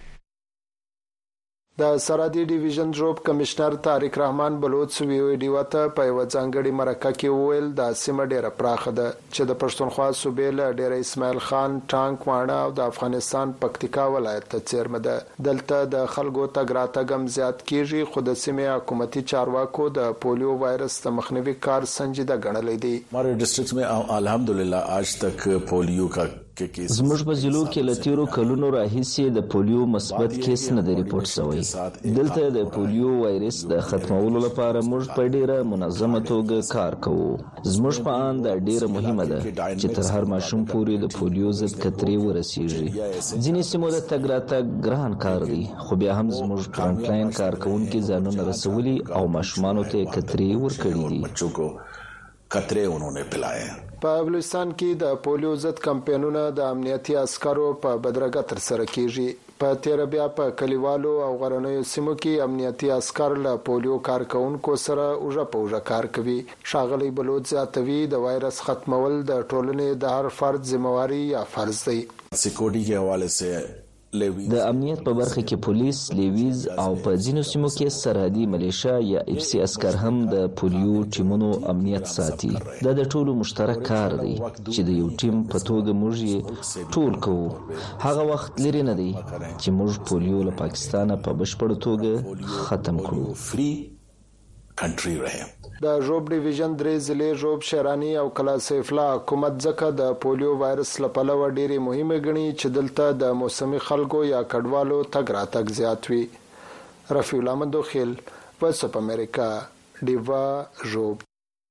د سرحدي ډیویژن جوب کمشنر طارق رحمان بلوچ ویډیو ته په وځانګړي مرکه کې وویل د سیمه ډیره پراخه ده چې د پښتونخوا صوبې له ډیره اسماعیل خان ټانک وانه او د افغانستان پکتیکا ولایت ته چیرمه ده دلته د خلکو تګ راتګم زیات کیږي خو د سیمه حکومتي چارواکو د پولیو وایرس د مخنیوي کار سنجیده ګڼل دي हमारे डिस्ट्रिक्ट में अल्हम्दुलिल्लाह आज तक पोलियो का زموږ په ضلعو کې له تیرو کلونو راهیسې د پولیو مثبت کیس نه دی ریپورت شوی. دلته د پولیو وایرس د ختمولو لپاره موږ په ډیره منظمه توګه کار کوو. زموږ په اند دا ډیره مهمه ده چې تر هر ماشوم پورې د پولیو ضد کترې ورسیږي. ځینې سیمو د تګ راتګ ګران کار دی، خو بیا هم زموږ فرنټ لاین کارکونکي ځانونه رسولي او ماشومانو ته کترې ورکړي دي. کترې انہوں پلائے. په بلوچستان کې د پولیو ضد کمپاینونه د امنیتي عسکرو په بدرګه تر سره کیږي. په تیر بیا په کلیوالو او غرنیو سیمو کې امنیتي عسکر له پولیو کارکونکو سره اوجه په اوجه کار کوي. ښاغلی بلوچ زیاتوي د وایرس ختمول د ټولنې د هر فرد ذمہواری یا فرض دی. سکیورټي کے حوالے سے د امنیت په برخه کې پولیس، لیویز او په ځینو سیمو کې سرحدي ملیشیا یا اف سی عسكر هم د پولیو ټیمونو امنیت ساتي. دا د ټولو مشترک کار دی چې د یو ټیم په توګه موږ یې ټول کوو. هغه وخت لري نه دی چې موږ پولیو له پاکستانه په بشپړ توګه ختم کړو. فری کنټری رہے. د ژوب ډیویژن درې ضلع ژوب، شیرانی او کلاسیفلا حکومت ځکه د پولیو وایرس لپاره ډېری مهمه ګڼي چې دلته د موسمي خلکو یا کډوالو تګ راتګ زیات وي. رفیع الله مندوخیل، وایس اف امریکا، ډیوا ژوب.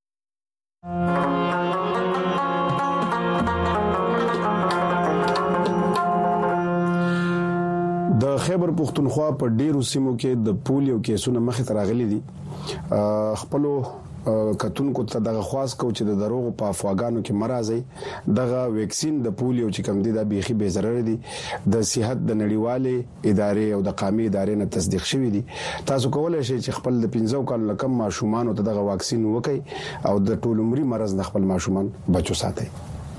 د خیبر پختونخوا په ډیرو سیمو کې د پولیو کیسونه مخې ته راغلي دي. خپلو کتونکو ته دغه خواص کو چې د دروغ په افواګانو کې مرزي دغه ویکسین د پولیو چې کم دي د بيخي به ضرر دي. د صحت د نړیوالې ادارې او د قومي ادارې نه تصدیق شوی دي. تاسو کولای شئ چې خپل د پنځو کالو کم ماشومان ته دغه واکسین وکړي او د ټول عمري مرز د خپل ماشومان بچو ساتي.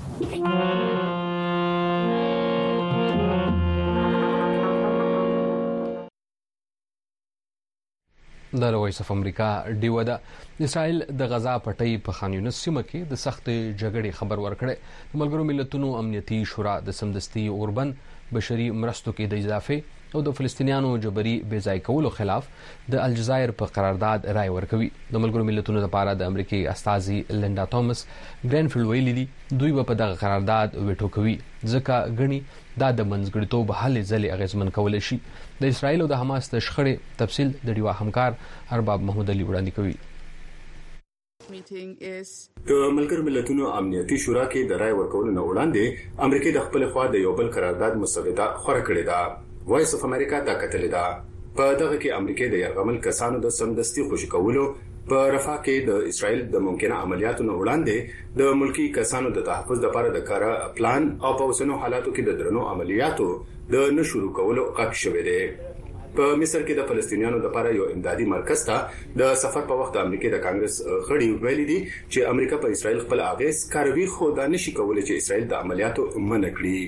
د وایس اف امریکا ډیو ده. اسرائیل د غزا پټۍ په خان یونس سیمه کې د سخت جګړې خبر ورکړي. د ملګرو ملتونو امنیتي شورا د سمدستي اوربند بشري مرستو کې د اضافه او د فلسطینیانو جبري بې ځای کولو خلاف د الجزایر په قرارداد رائے ورکوي. د ملګرو ملتونو لپاره د امریکای استازي لینډا توماس ګرینفیلډ ویلي دي دوی په دغه قرارداد ویټو کوي ځکه غني دا د منځګړیتوب حل ځلې اغیزمن کول شي. د اسرائیل او د حماس د شخړې تفصیل د ډیوا همکار ارباب محمود علي وړاندې کوي. د ملګرو ملتونو امنیتي شورا کې د رائے ورکولو نه وړاندې امریکا د خپل خوا د یو بل قرارداد مسوده خورا کړې ده. وایس اف امریکا تا کتلې ده. په دغه کې امریکا د یرغمل کسانو د سمدستي خوشی کولو په رفح کې د اسرائیل د ممکنه عملیاتو نه وړاندې د ملکی کسانو د تحفظ لپاره د کار پلان او په اوسنو حالاتو کې د درنو عملیاتو د نشورو کولو غږ شوی دی. په مصر کې د فلسطینیانو لپاره یو امدادي مرکز ته د سفر په وخت د امریکا د کانګرس غړي ویلي دي چې امریکا په اسرائیل خپل اغیز کاروي خو دا نشي کولای چې اسرائیل د عملیاتو منع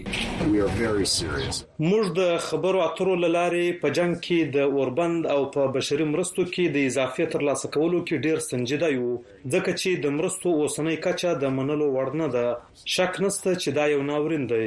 کړي. موږ د خبرو اترو لارې په جنگ کې د اوربند او په بشري مرستو کې د اضافه ترلاسه کولو کې ډیر سنجیده یو ځکه چې د مرستو اوسنۍ کچه د منلو وړ نه ده. شک نشته چې دا یو ناورین دی.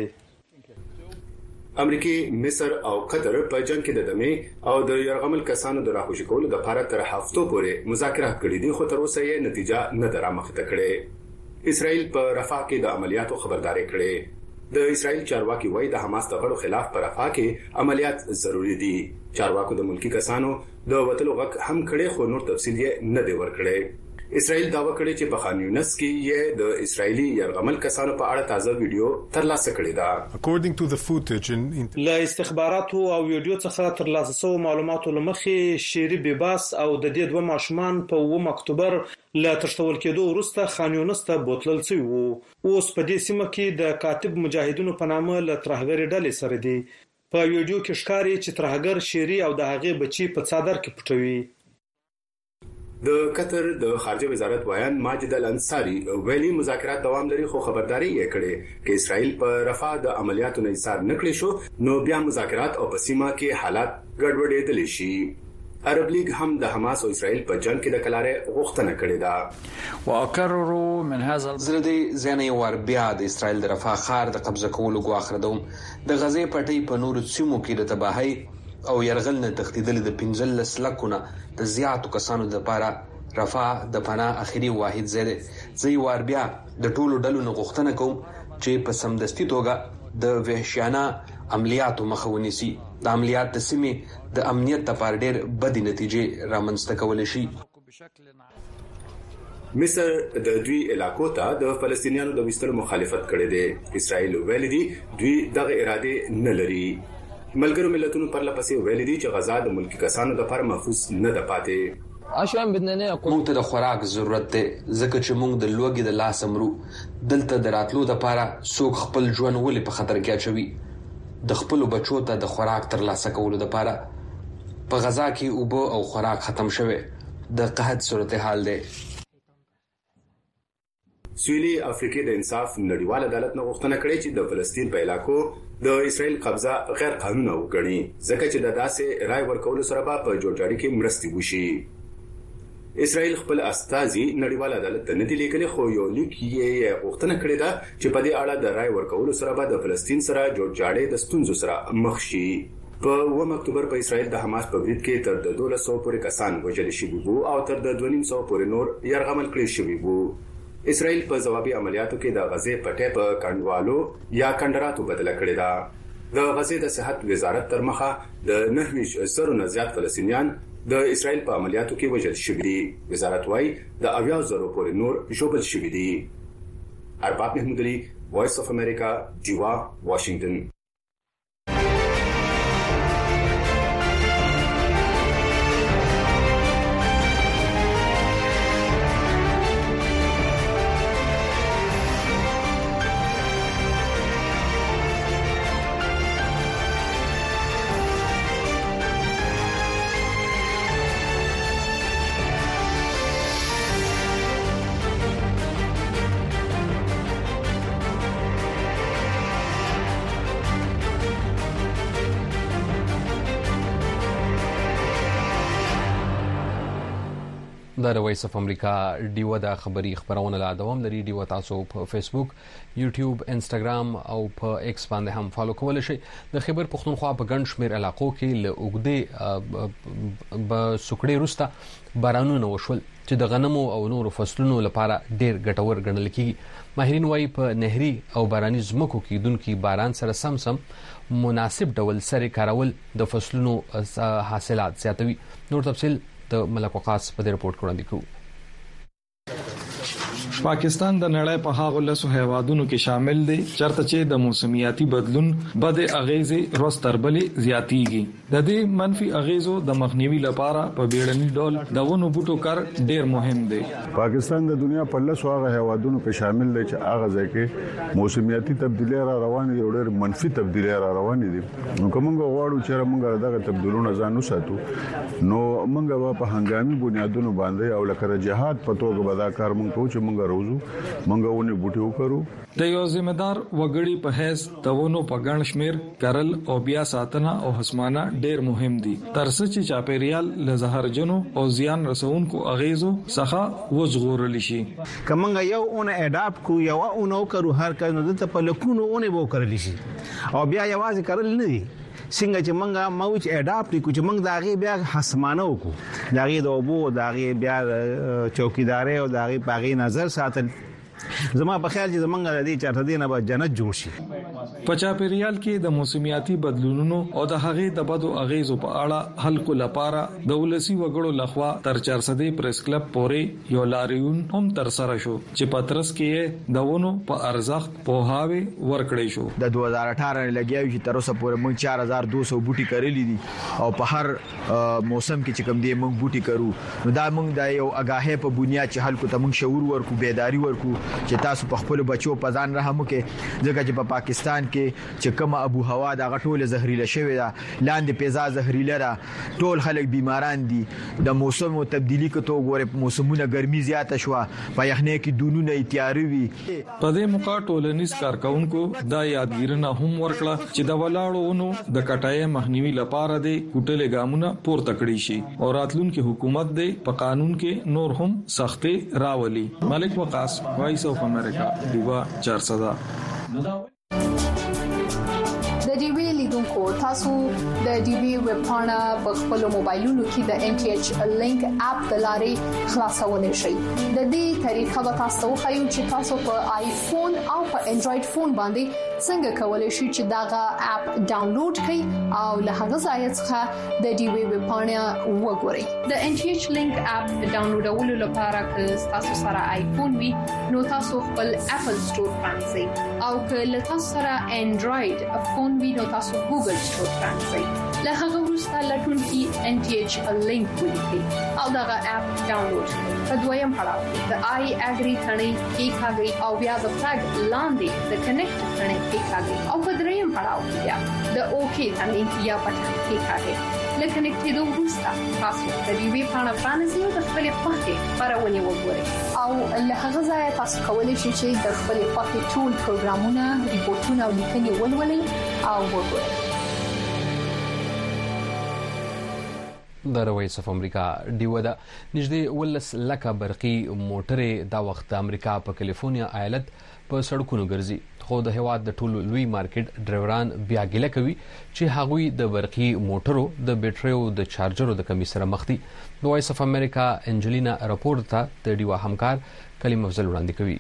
امریکای، مصر او قطر په جنگ کې د دمې او د یرغمل کسانو د راخوشي کولو د لپاره تر هفتو پورې مذاکرات کړي دي خو تر اوسه یې نتیجه نه درامخته کړې. اسرائیل په رفح کې د عملیاتو خبرداري کړې. د اسرائیل چارواکي وایي د حماس د غړو خلاف په رفح کې عملیات ضروری دي. چارواکو د ملکی کسانو د وټلو غږ هم کړي خو نور تفصیل یې نه دی ورکړی. اسرائیل داوا کړی چې په خان یونس کې یې د اسرایلی یرغمل کسانو په اړه تازه ویډیو ترلاسه کړې ده. According to the footage in له استخباراتو او ویډیو څخه ترلاسه شوی معلوماتو لمخې شيري بيباس او د دې دوه ماشومان په اووم اکتوبر له تشتول کېدو وروسته خان یونس ته بوتلل شوی وو. اوس په دې سیمه کې د کاتب مجاهدینو په نامه له ترهګر ډلې سره دي. په ویډیو کې ښکاري چې ترهګر شيري او د هغې بچي په څادر کې پټوي. د قطر د خارجه وزارت وایان ماجد الانصاری ویلي مذاکرات دوام لري خو خبرداري یې کړې چې اسرائیل په رفح د عملیاتو نه ایثار نکړي شو نو بیا مذاکرات او په سیمه کې حالات ګډوډېدل شي. عرب لیگ هم د حماس او اسرائیل په جنگ کې د کلارې غوښتنه کړې ده. واکرروا من هذا زردي زنه ور بیا د اسرائیل د رفح خار د قبضه کولو غواخره دوم د غزې پټي په نور سیمو کې د تباہي او يرغل نه تخدیدل د پنځل لسلکونه د زیاتو کسانو د لپاره رفاه د پناه اخیری واحد زده زی وار بیا د ټولو ډلو نه غوښتنه کوم چې په سمدستي توګه د وحشیانه عملیاتو مخه ونیسي. د عملیات د سیمې د امنیت لپاره ډېر بدې نتیجې رامنځته کولی شي. مصر د دوی علاقو ته د فلسطینیانو د وستلو مخالفت کړې ده. اسرائیل ویلي دي دوی دغه اراده نه لري. ملګرو ملتونو پر لپسې ویلي دي چې غزا د ملکی کسانو لپاره محفوظ نه ده پاتې. موږ ته د خوراک ضرورت دی ځکه چې موږ د لوږې د لاس امرو. دلته د راتلو لپاره څوک خپل ژوند ولې په خطر کې اچوي؟ د خپل بچو ته د خوراک ترلاسه کولو لپاره په غزا کې اوبه او خوراک ختم شوه. د قحط صورتحال دی. سویلي افریقا د انصاف نړیوال عدالت نه غوښتنه کړې چې د فلسطین په علاقو د اسرائیل قبضه غیر قانوني وګڼي ځکه چې د داسې رای ورکولو سره به په جوړجاړي کې مرستې وشي. اسرائیل خپل استازي نړیوال عدالت ته نه دی لیکلي خو یو لیک یې غوښتنه کړې ده چې په دې اړه د رای ورکولو سره به د فلسطین سره جوړجاړي د ستونزو سره مخ شي. په اووم اکتوبر په اسرائیل د حماس په برید کې تر د دولس سوه پورې کسان وژل شوي وو او تر د دوه نیم سوه پورې نور یرغمل کړي شوي وو. اسرائیل په ځوابي عملیاتو کې د غزې پټې په کندوالو یا کندراتو بدله کړې ده. د غزې د صحت وزارت تر مخه د نهه زره نه زیات فلسطینیان د اسرائیل په عملیاتو کې وژل شوي دي. وزارت وايي د اویا زره پورې نور ژوبل شوي دي. ارباب محمود علي، وایس اف امریکا، ډیوا، واشنگټن. د وایس اف امریکا ډیو د خبري خبرونه لا دوام لري. ډیو تاسو په فیسبوک، یوټیوب، انستګرام او په ایکس باندې هم فالو کولای شئ. د خیبر پختونخوا په ګڼ شمېر علاقو کې له اوږدې به سوکړې وروسته بارانونه وشول چې د غنمو او نورو فصلونو لپاره ډېر ګټور ګڼل کېږي. ماهرین وايي په نهري او باراني ځمکو کې کېدونکي باران سره سم سم مناسب ډول سره کارول د فصلونو حاصلات زیاتوي. نور تفصیل د ملک وقاص په دې رپورت کې وړاندې کوو. پاکستان د نړۍ په هغو لسو هیوادونو کې شامل دی چرته چې د موسمیاتي بدلون بد اغیزې روز تر بلې زیاتیږي. د دې منفي اغیزو د مخنیوي لپاره په بیړني ډول د ونو بوټو کار ډیر مهم دی. پاکستان د دنیا په لسو هغه هیوادونو کې شامل دی چې هغه ځای کې موسمیاتي تبدیلی را روان دي او ډیر منفي تبدیلی را روان دي. نو کومه غواړو چې موږ دغه تبدیلونه ځان وساتو نو موږ په هنګامي بنیادونو باندې او لکه جهاد په توګه به دا کار موږ کوو چې موږ روزو منګاونه بوټي وکړو. د یو ځمېدار وګړي په حیث تونو په ګڼ شمیر کرل او بیا ساتنه او حسمانه ډیر مهم دي ترڅو چې چاپیریال له زهرجنو او زیان رسونکو اغیزو څخه وژغورل شي. کومه یو اون اډاپ کو یو اونو کرو هر کله د په لکونو اونې وو کړل شي او بیا یوازې کرل نه دي څنګه چې منګه موږ اډاپټ کو چې موږ داغه بیا حسمانه وکړو داغه د اوبو داغه بیا چوکیداري او داغه باغی نظر ساتل. زما په خیال چې زمونږ د دې چارته دینه به جنت جوړ شي. په چاپیریال کې د موسمیاتي بدلونونو او د هغې د بدو اغیزو په اړه حل لپاره د ولسی وګړو لخوا تر چار سده پریس کلب پورې یو لاریون هم تر سره شو چې پترس کې د ونو په ارزښت په هاوی ورکړې شو. د دوه هزار اټھارہ لګیاوي چې تر اوسه پورې موږ چار هزار دوه سوه بوټي کړلې دي او په هر موسم کې چې کوم دی موږ بوټي کړو نو دا موږ د یو اگاهه په بنیاد چې خلکو ته موږ شعور ورکو بیداری ورکو چې تاسو په خپل بچو په ځان رحم وکړئ ځکه چې په پاکستان کې چې کومه ابو هوا د غټوله زهريله شوی دا لاندې پیزا زهريله را ټول خلک بیماران دي. د موسم تبدیلی کې تو ګوره موسمونه ګرمي زیاته شو په یخنۍ کې دونونه تیاری وي. په دې موقع ټولنیز کارکونکو دا یادګیرنه هم ورکړه چې د ولاړونو د کټای مخنیوي لپاره د کوټلې ګامونه پورته کړی شي او راتلونکي حکومت د په قانون کې نور هم سختي راولي. ملک وقاص، وایس اف امریکا، دیوا چار سده. د ډیوی لیدونکو تاسو د ډي وی ویب پاڼه په خپل موبایلونو کې د ان ټي ایچ لینک اپ د لارې خلاصولای شئ. د دې طریقه به تاسو خو چې تاسو په آیفون او په انډراید فون باندې څنګه کولای شئ چې داغه اپ ډاونلوډ کړئ او له هغه ځای څخه د ډي وی ویب پاڼه وګورئ. د ان ټي ایچ لینک اپ ډاونلوډولو لپاره که تاسو سره آیفون وي نو تاسو خپل اپل سٹور پرانځئ او که له تاسو سره انډراید فون وي نو تاسو ګوګل سٹور پرانځئ. له هغه وروسته لټون کې ان ټي ایچ لینک ولیکئ او داغه اپ ډاونلوډ کړئ. په دویم پړاو د آی اګری ثنې کې ښاګي او بیا د فلګ لاندې د کنیکټ ثنې کې ښاګي او په دریم پړاو کې بیا د اوکې ثنې یا بټن کې ښاګي. لکه نکټېدو وروسته تاسو د دې وی پاڼه باندې یو د خپل پخې پرونی وګورئ او له هغه ځای تاسو کولی شئ چې د خپل پخې ټول پروګرامونه ریپورتونه او لیکنې ولولئ او وګورئ. د رويس اف امریکا ډیو دا نږدې ولس لکه برقي موټرې دا وخت د امریکا په کالیفورنیا ایالت په سړکونو ګرځي. خو د هواد د ټولو لوی مارکیټ ډرایوران بیا ګیله کوي چې هغوی د برقي موټرو د بیټریو د چارجرو د کمی سره مخ دي. د وایس اف امریکا انجلینا راپورټ ته د ډیو همکار کلیم افضل وړاندې کوي.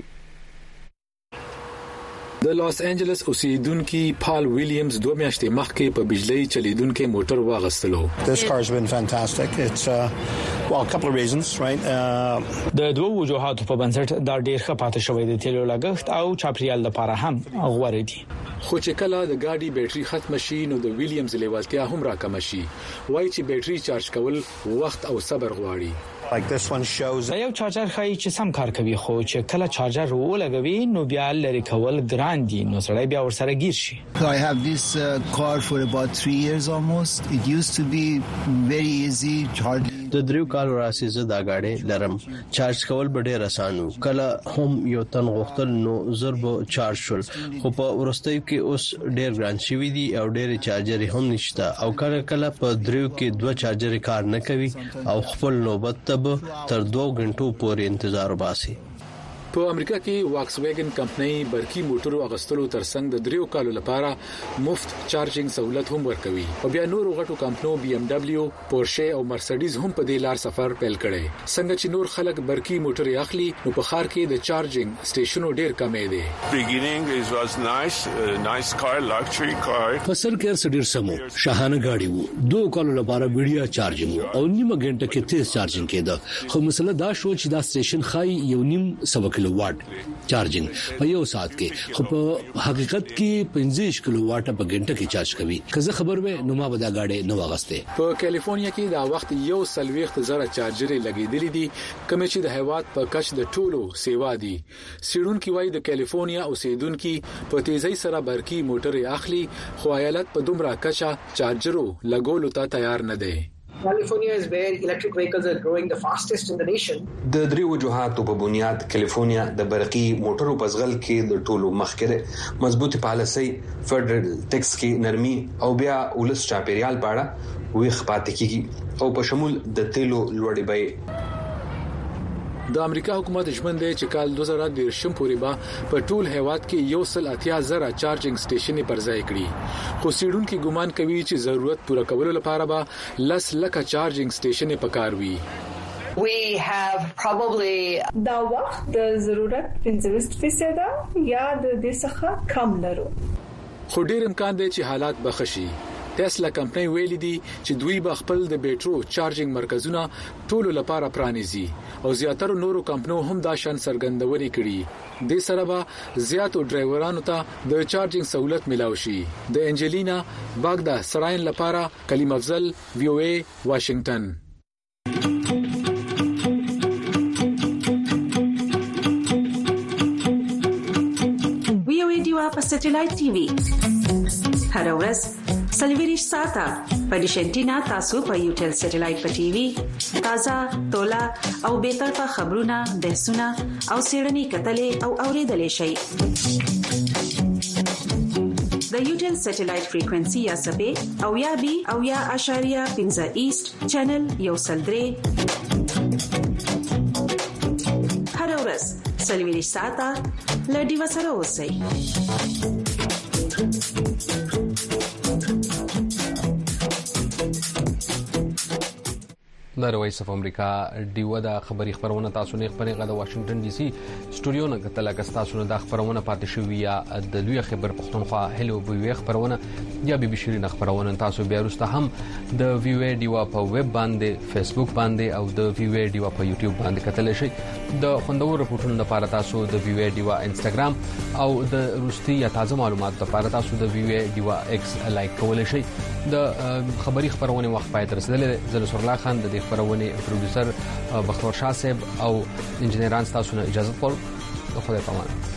د لاس انجلس اوسیدونکو پال ویلیامز دوه میاشتې مخکې په بجلی چلیدونکو موټر واغستلو. This car's been fantastic. It's uh, well a couple of reasons, right? Uh, د دوه وجوهاتو په بنسټ دا ډیر ښه پاتې شوی دی. تیلو لګښت او چاپریال لپاره هم غوړې دي. خو چې کله د ګاډي بیټري ختم شي نو د ویلیامز لیوالتیا هم راکم شي. وایي چې بیټري چارج کول وخت او صبر غواړي. Like this one shows دا یو چارجر خای چې سم کار کوي خو چې کله چارجر ولګوي نو بیا لري کول ګران دي نو سړی بیا ورسره گیر شي. I have this uh, car for about three years almost. It used to be very easy hardly د دریو کال راځي زه دا غاډي لرم چارج کول به ډیر اسانو کله هم یو تن غوښتل نو ضرب چارج شول خو په ورستۍ کې اوس ډیر ګران شوی دی او ډیر چارجر هم نشته او کله کله په دریو کې دوه چارجر کار نه کوي او خپل نوبت ته تر دوه غنټو پورې انتظار وباسي. په امریکا کې واکس ویګن کمپنۍ برقي موټرو اغستلو ترڅنګ د دریو کالو لپاره مفت چارجینګ سہولت هم ورکوي او بیا نور غټو کمپنیو بي ام دبليو، پورشه او مرسيډیز هم په دې لار سفر پیل کړي. څنګه چې نور خلک برقي موټر اخلي نو په خار کې د چارجینګ سټیشنو ډیر کمې دي. beginning it was nice uh, nice car luxury car فسر کېر سډیر سمو شاهانه گاډي وو دوه کالو لپاره ویډیو چارجینګ او نیمه غنټه کې تیز چارجینګ کېده. خو مسله دا شو چې دا سټیشن خای یو نیم سو کیلو واټ چارجینګ په یو ساعت کې خو په حقیقت کې پنځه کیلو واټ په غنټه کې چارج کوي. کزه خبر وې نو ما به دا گاډي نو واغسته. په کالیفورنیا کې دا وخت یو سلويخت زره چارجرې لګېدلې دي کوم چې د هیواد په کچ د ټولو سیوا دي. سیډونکو وايي د کالیفورنیا اوسیدونکو په تیزی سره برقي موټر اخلي خو ایالت په دومره کچا چارجرو لګولو ته تیار نه دي. California is where electric vehicles are growing the fastest in the nation. د دریو وجوهاتو په بنیاد کالیفورنیا د برقي موټرو پسغل کې د ټولو مخکره مضبوطی پالیسي فدرل ټیکس کې نرمي او بیا ولس چاپیریال پاړه ویخ پاتې کیږي او په شمول د تیلو لوړې بیې. د امریکا حکومت ژمن دی چې کال دوه زره دېرشم پورې به په ټول هیواد کې یو سل اتیا زره چارجینګ سټیشنې پر ځای کړي. خو سیډونکو ګمان کوي چې ضرورت پوره کولو لپاره به لس لکه چارجینګ سټیشنې پکار وي. We have probably دا وخت د ضرورت پنځه فیصد یا د دې څخه کم لرو. خو ډیر امکان دی چې حالات بخشي. ټسلا کمپنۍ ویلي دي چې دوی به خپل د بیټرو چارجینګ مرکزونه ټولو لپاره پرانیزي او زیاتره نورو کمپنیو هم دا شان سرګندوري کړي. د سره به زیاتو ډرایورانو ته د چارجینګ سہولت ملاوي شي. د انجلینا باغدا سراین لپاره کلیم افضل وی او ای واشنگټن. وی او ای دیوا په سټلایټ ټي وي هر ورځ سلویریش ساته په ډیشنټینا تاسو په یوټل سټلایټ په ټي وي تازه تولا او به طرفه خبرونه بحثونه او سیړنی کتلې او اوریدلې شي. د یوټل سټلایټ فریکوئنسي یا سبې او یا بي او یا اشاریه پنځه ایست چینل یو سلدري هر ورځ سلویریش ساته لډي وسره اوسئ. د وایس اف امریکا ډیو د خبري خبرونه تاسو نه خبري غدا واشنگټن ډي سي سټوډیو نه کتل که تاسو نه د خبرونه پاتې شوی یا د لوی خبر پښتونخوا هلو بي خبرونه یا بي بي شيرين خبرونه تاسو بیا وروسته هم د ویو ای ډیو په ویب باندې فیسبوک باندې او د ویو ای ډیو په یوټیوب باندې کتل شي د خوندور رپورټونو لپاره تاسو د ویو ای ډیو انستګرام او د روسي یا تازه معلومات لپاره تاسو د ویو ای ډیو ایکس لایک کولای شئ د خبري خبرونه وخت پای تر رسیدلې زل سرلا خان د خبرونه پروډوسر بختور شاه صاحب او انجنیران تاسو نه اجازه ورکړه خدای پامان.